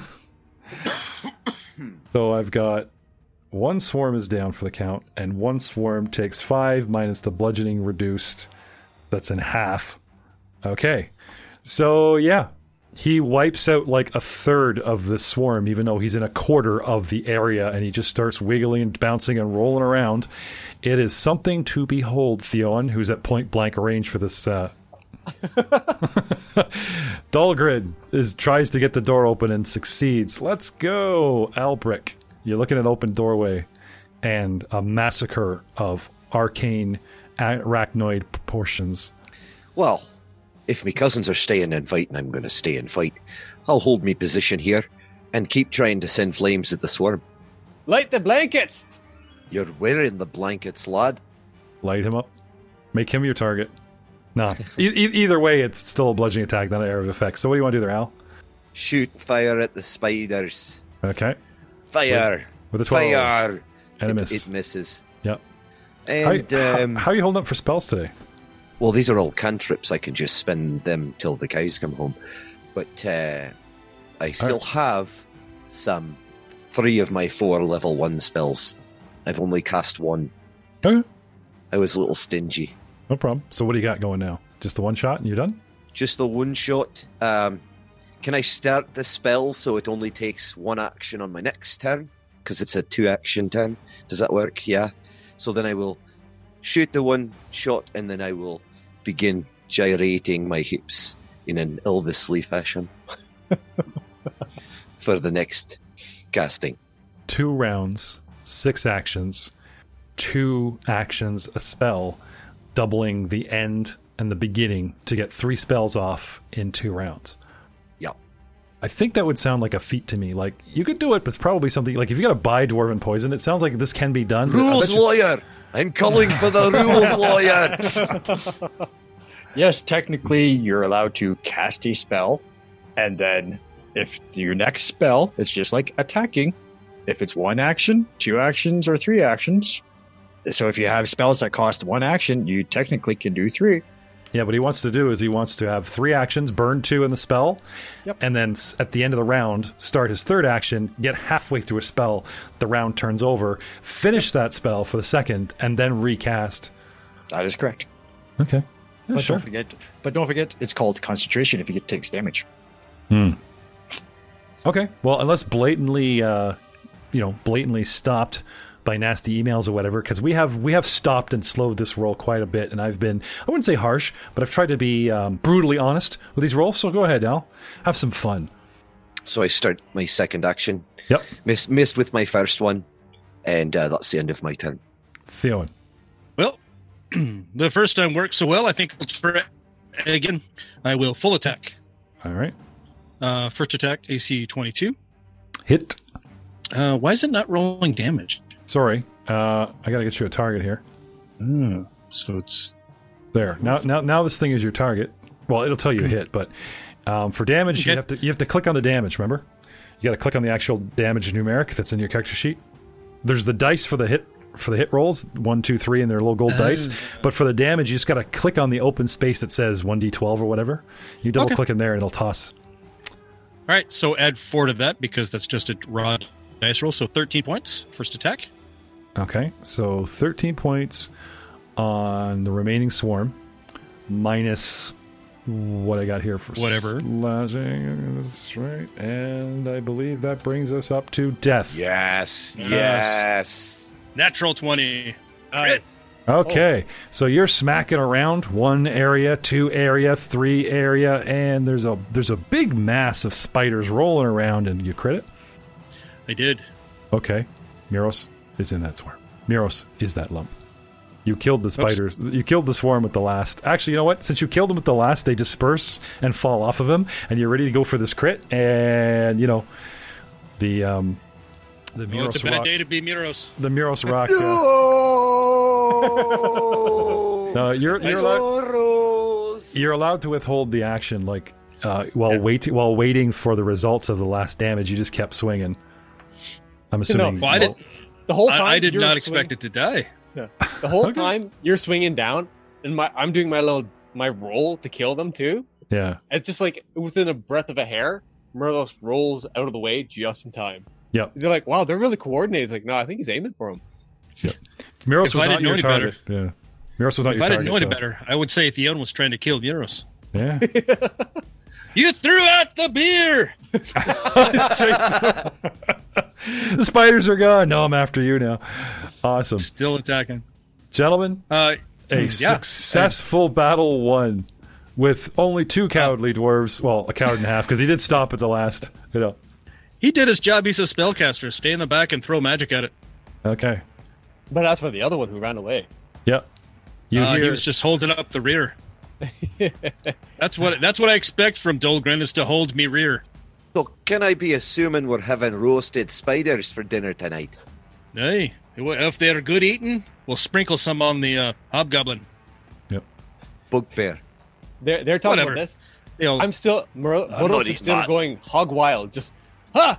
So I've got one swarm is down for the count, and one swarm takes five minus the bludgeoning reduced. That's in half. Okay. So yeah, he wipes out like a third of the swarm, even though he's in a quarter of the area, and he just starts wiggling and bouncing and rolling around. It is something to behold, Theon, who's at point blank range for this. Uh... Dahlgren is tries to get the door open and succeeds. Let's go, Albric. You're looking at an open doorway and a massacre of arcane arachnoid proportions. Well, if me cousins are staying and fighting, I'm going to stay and fight. I'll hold me position here and keep trying to send flames at the swarm. Light the blankets! You're wearing the blankets, lad. Light him up. Make him your target. No. e- e- either way, it's still a bludgeoning attack, not an area of effect. So what do you want to do there, Al? Shoot fire at the spiders. Okay. Fire! With a twelve. Fire! And a it, miss. it misses. Yep. And, how, um, how, how are you holding up for spells today? well, these are all cantrips. I can just spend them till the cows come home. But uh, I still have some three of my four level one spells. I've only cast one. Okay. I was a little stingy. No problem. So what do you got going now? Just the one shot and you're done? Just the one shot. Um, can I start the spell so it only takes one action on my next turn? Because it's a two action turn. Does that work? Yeah. So then I will shoot the one shot and then I will begin gyrating my hips in an Elvis-ly fashion for the next casting. Two rounds, six actions, two actions, a spell, doubling the end and the beginning to get three spells off in two rounds. Yeah. I think that would sound like a feat to me. Like, you could do it, but it's probably something like if you got to buy Dwarven Poison, it sounds like this can be done. but I Rules bet you- lawyer! I'm calling for the rules lawyer! Yes, technically you're allowed to cast a spell, and then if your next spell is just like attacking, if it's one action, two actions, or three actions. So if you have spells that cost one action, you technically can do three. Yeah, what he wants to do is he wants to have three actions, burn two in the spell, Yep. and then s- at the end of the round, start his third action, get halfway through a spell, the round turns over, finish that spell for the second, and then recast. That is correct. Okay. Yeah, But sure. don't forget, but don't forget, it's called concentration if you get takes damage. Hmm. Okay. Well, unless blatantly uh, you know, blatantly stopped by nasty emails or whatever, because we have we have stopped and slowed this roll quite a bit, and I've been, I wouldn't say harsh, but I've tried to be um, brutally honest with these rolls. So go ahead, Al, have some fun. So I start my second action. Yep. Miss, missed with my first one, and uh, that's the end of my turn. Theon. Well, the first time worked so well, I think I'll try again. I will full attack. All right. Uh, first attack, A C twenty-two. Hit. Uh, why is it not rolling damage? Sorry, uh, I got to get you a target here. Mm, so it's There. Now, now, now this thing is your target. Well, it'll tell you a hit, but um, for damage, Okay. you have to you have to click on the damage. Remember, you got to click on the actual damage numeric that's in your character sheet. There's the dice for the hit for the hit rolls, one, two, three, and they're little gold dice. But for the damage, you just got to click on the open space that says one d twelve or whatever. You double Okay. click in there, and it'll toss. all right. So add four to that because that's just a raw dice roll. So thirteen points first attack. Okay, so thirteen points on the remaining swarm, minus what I got here for Whatever. slashing. That's right, and I believe that brings us up to death. Yes. Yes. Yes. Natural twenty. Nice. Okay, so you're smacking around one area, two area, three area, and there's a there's a big mass of spiders rolling around, and you crit it. I did. Okay, Miros is in that swarm. Miros is that lump. You killed the spiders. You killed the swarm with the last. Actually, you know what? Since you killed them with the last, they disperse and fall off of him, and you're ready to go for this crit. And you know, the um, the Oh, it's a Miros bad rock. day to be Miros. The Miros rock. Uh, no, you're you're allowed, you're allowed to withhold the action, like uh, while Yeah. wait while waiting for the results of the last damage. You just kept swinging. I'm assuming. Well, I did. The whole time I, I did you're not swing- expect it to die. The whole Okay. time you're swinging down, and my I'm doing my little my roll to kill them too. Yeah. It's just like within a breath of a hair, Merlos rolls out of the way just in time. Yep. They're like, "Wow, they're really coordinated." It's like, no, I think he's aiming for him. Miros If was I not didn't know your any target. Yeah. Miros was not If your I target. didn't know any so- better, I would say Theon was trying to kill Miros. Yeah. You threw out the beer. The spiders are gone. No, I'm after you now. Awesome. Still attacking. Gentlemen, Uh, a yeah. successful battle won with only two cowardly dwarves. Well, a coward and a half, because he did stop at the last. You know. He did his job. He's a spellcaster. Stay in the back and throw magic at it. Okay. But as for the other one who ran away, Yep. You Uh, hear he was just holding up the rear. That's what that's what I expect from Dolgren, is to hold me rear. So can I be assuming we're having roasted spiders for dinner tonight? Hey, if they're good eating, we'll sprinkle some on the uh, hobgoblin. Bugbear. they're they're talking Whatever. about this. You know, I'm still Mer- I'm Merlos not is eating still that. going hog wild. Just ha.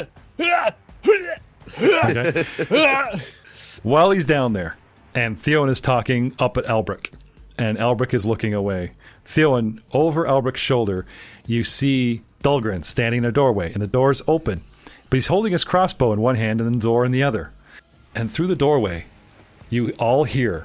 okay. While he's down there, and Theon is talking up at Elbrick, and Elbrick is looking away. Theon, over Elbrick's shoulder, you see Dulgren standing in a doorway, and the door's open, but he's holding his crossbow in one hand and the door in the other. And through the doorway, you all hear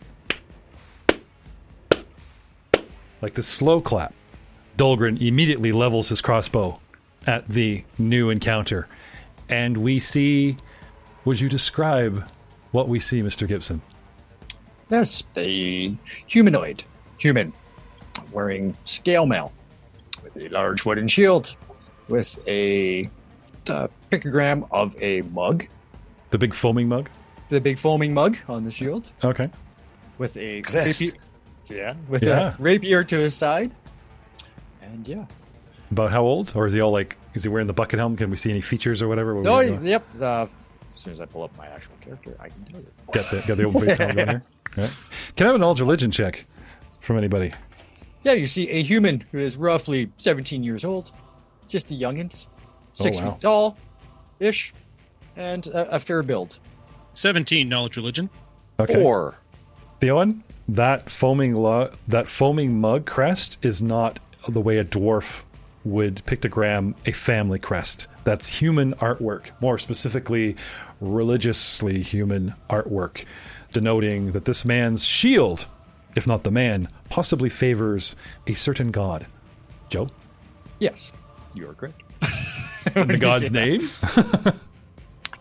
like this slow clap. Dulgren immediately levels his crossbow at the new encounter, and we see. Would you describe what we see, Mister Gibson? Yes, a humanoid human wearing scale mail with a large wooden shield with a uh, picogram of a mug, The big foaming mug? the big foaming mug on the shield, Okay. with a Crest. rapier, yeah, with Yeah. a rapier to his side, and yeah. About how old? Or is he all like, is he wearing the bucket helm? Can we see any features or whatever? What No, we- he's, yep. Uh, as soon as I pull up my actual character, I can tell you. Got the, got the open face helm down here. Right. Can I have an knowledge religion check from anybody? Yeah, you see a human who is roughly seventeen years old, just a youngins, six wow. feet tall, ish, and a, a fair build. seventeen knowledge religion. Okay. Four. Theon, that foaming lo- that foaming mug crest is not the way a dwarf would pictogram a family crest. That's human artwork, more specifically religiously human artwork, denoting that this man's shield, if not the man, possibly favors a certain god. Joe? Yes, you are correct. The god's name?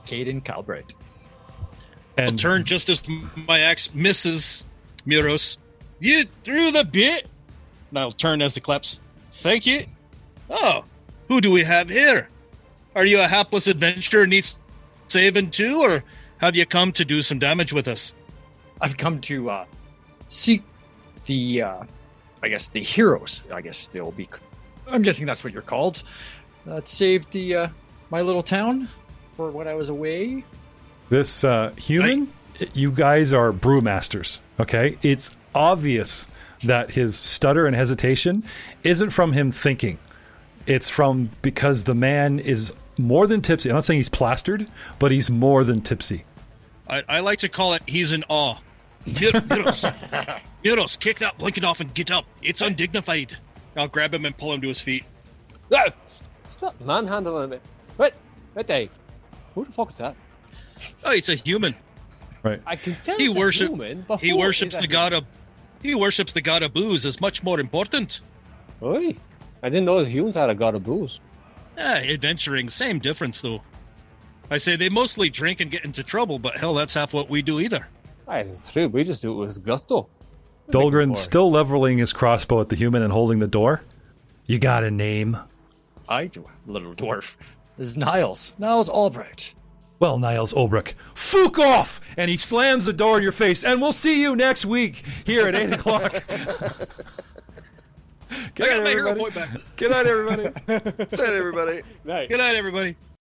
Caden Calbright. I'll And turn just as my axe misses Muros. You threw the bit? And I'll turn as the claps. Thank you. Oh, who do we have here? Are you a hapless adventurer needs saving too, or have you come to do some damage with us? I've come to uh, seek the, uh, I guess, the heroes. I guess they'll be. I'm guessing that's what you're called. That saved the uh, my little town for when I was away. this uh, human, you guys are brewmasters, okay? It's obvious that his stutter and hesitation isn't from him thinking. It's from because the man is more than tipsy. I'm not saying he's plastered, but he's more than tipsy. I, I like to call it he's in awe. Muros, Muros, kick that blanket off and get up. It's undignified. I'll grab him and pull him to his feet. Ah! Stop manhandling me. What? What day? Who the fuck is that? Oh, he's a human. Right. I can tell He it's a worship- human, but He who worships is the that god of. He worships the god of booze as much more important. human? Oi. I didn't know the humans had a god of booze. Ah, adventuring, same difference though. I say they mostly drink and get into trouble, but hell, that's half what we do either. Aye, it's true. We just do it with gusto. Dolgren More. still leveling his crossbow at the human and holding the door. You got a name? I do, little dwarf. This is Niles. Niles Albright. Well, Niles Olbrich, fuck off! And he slams the door in your face, and we'll see you next week here at eight o'clock. Good I got night, my hero everybody. point back. Good night, everybody. Good night, everybody. Right. Good night, everybody.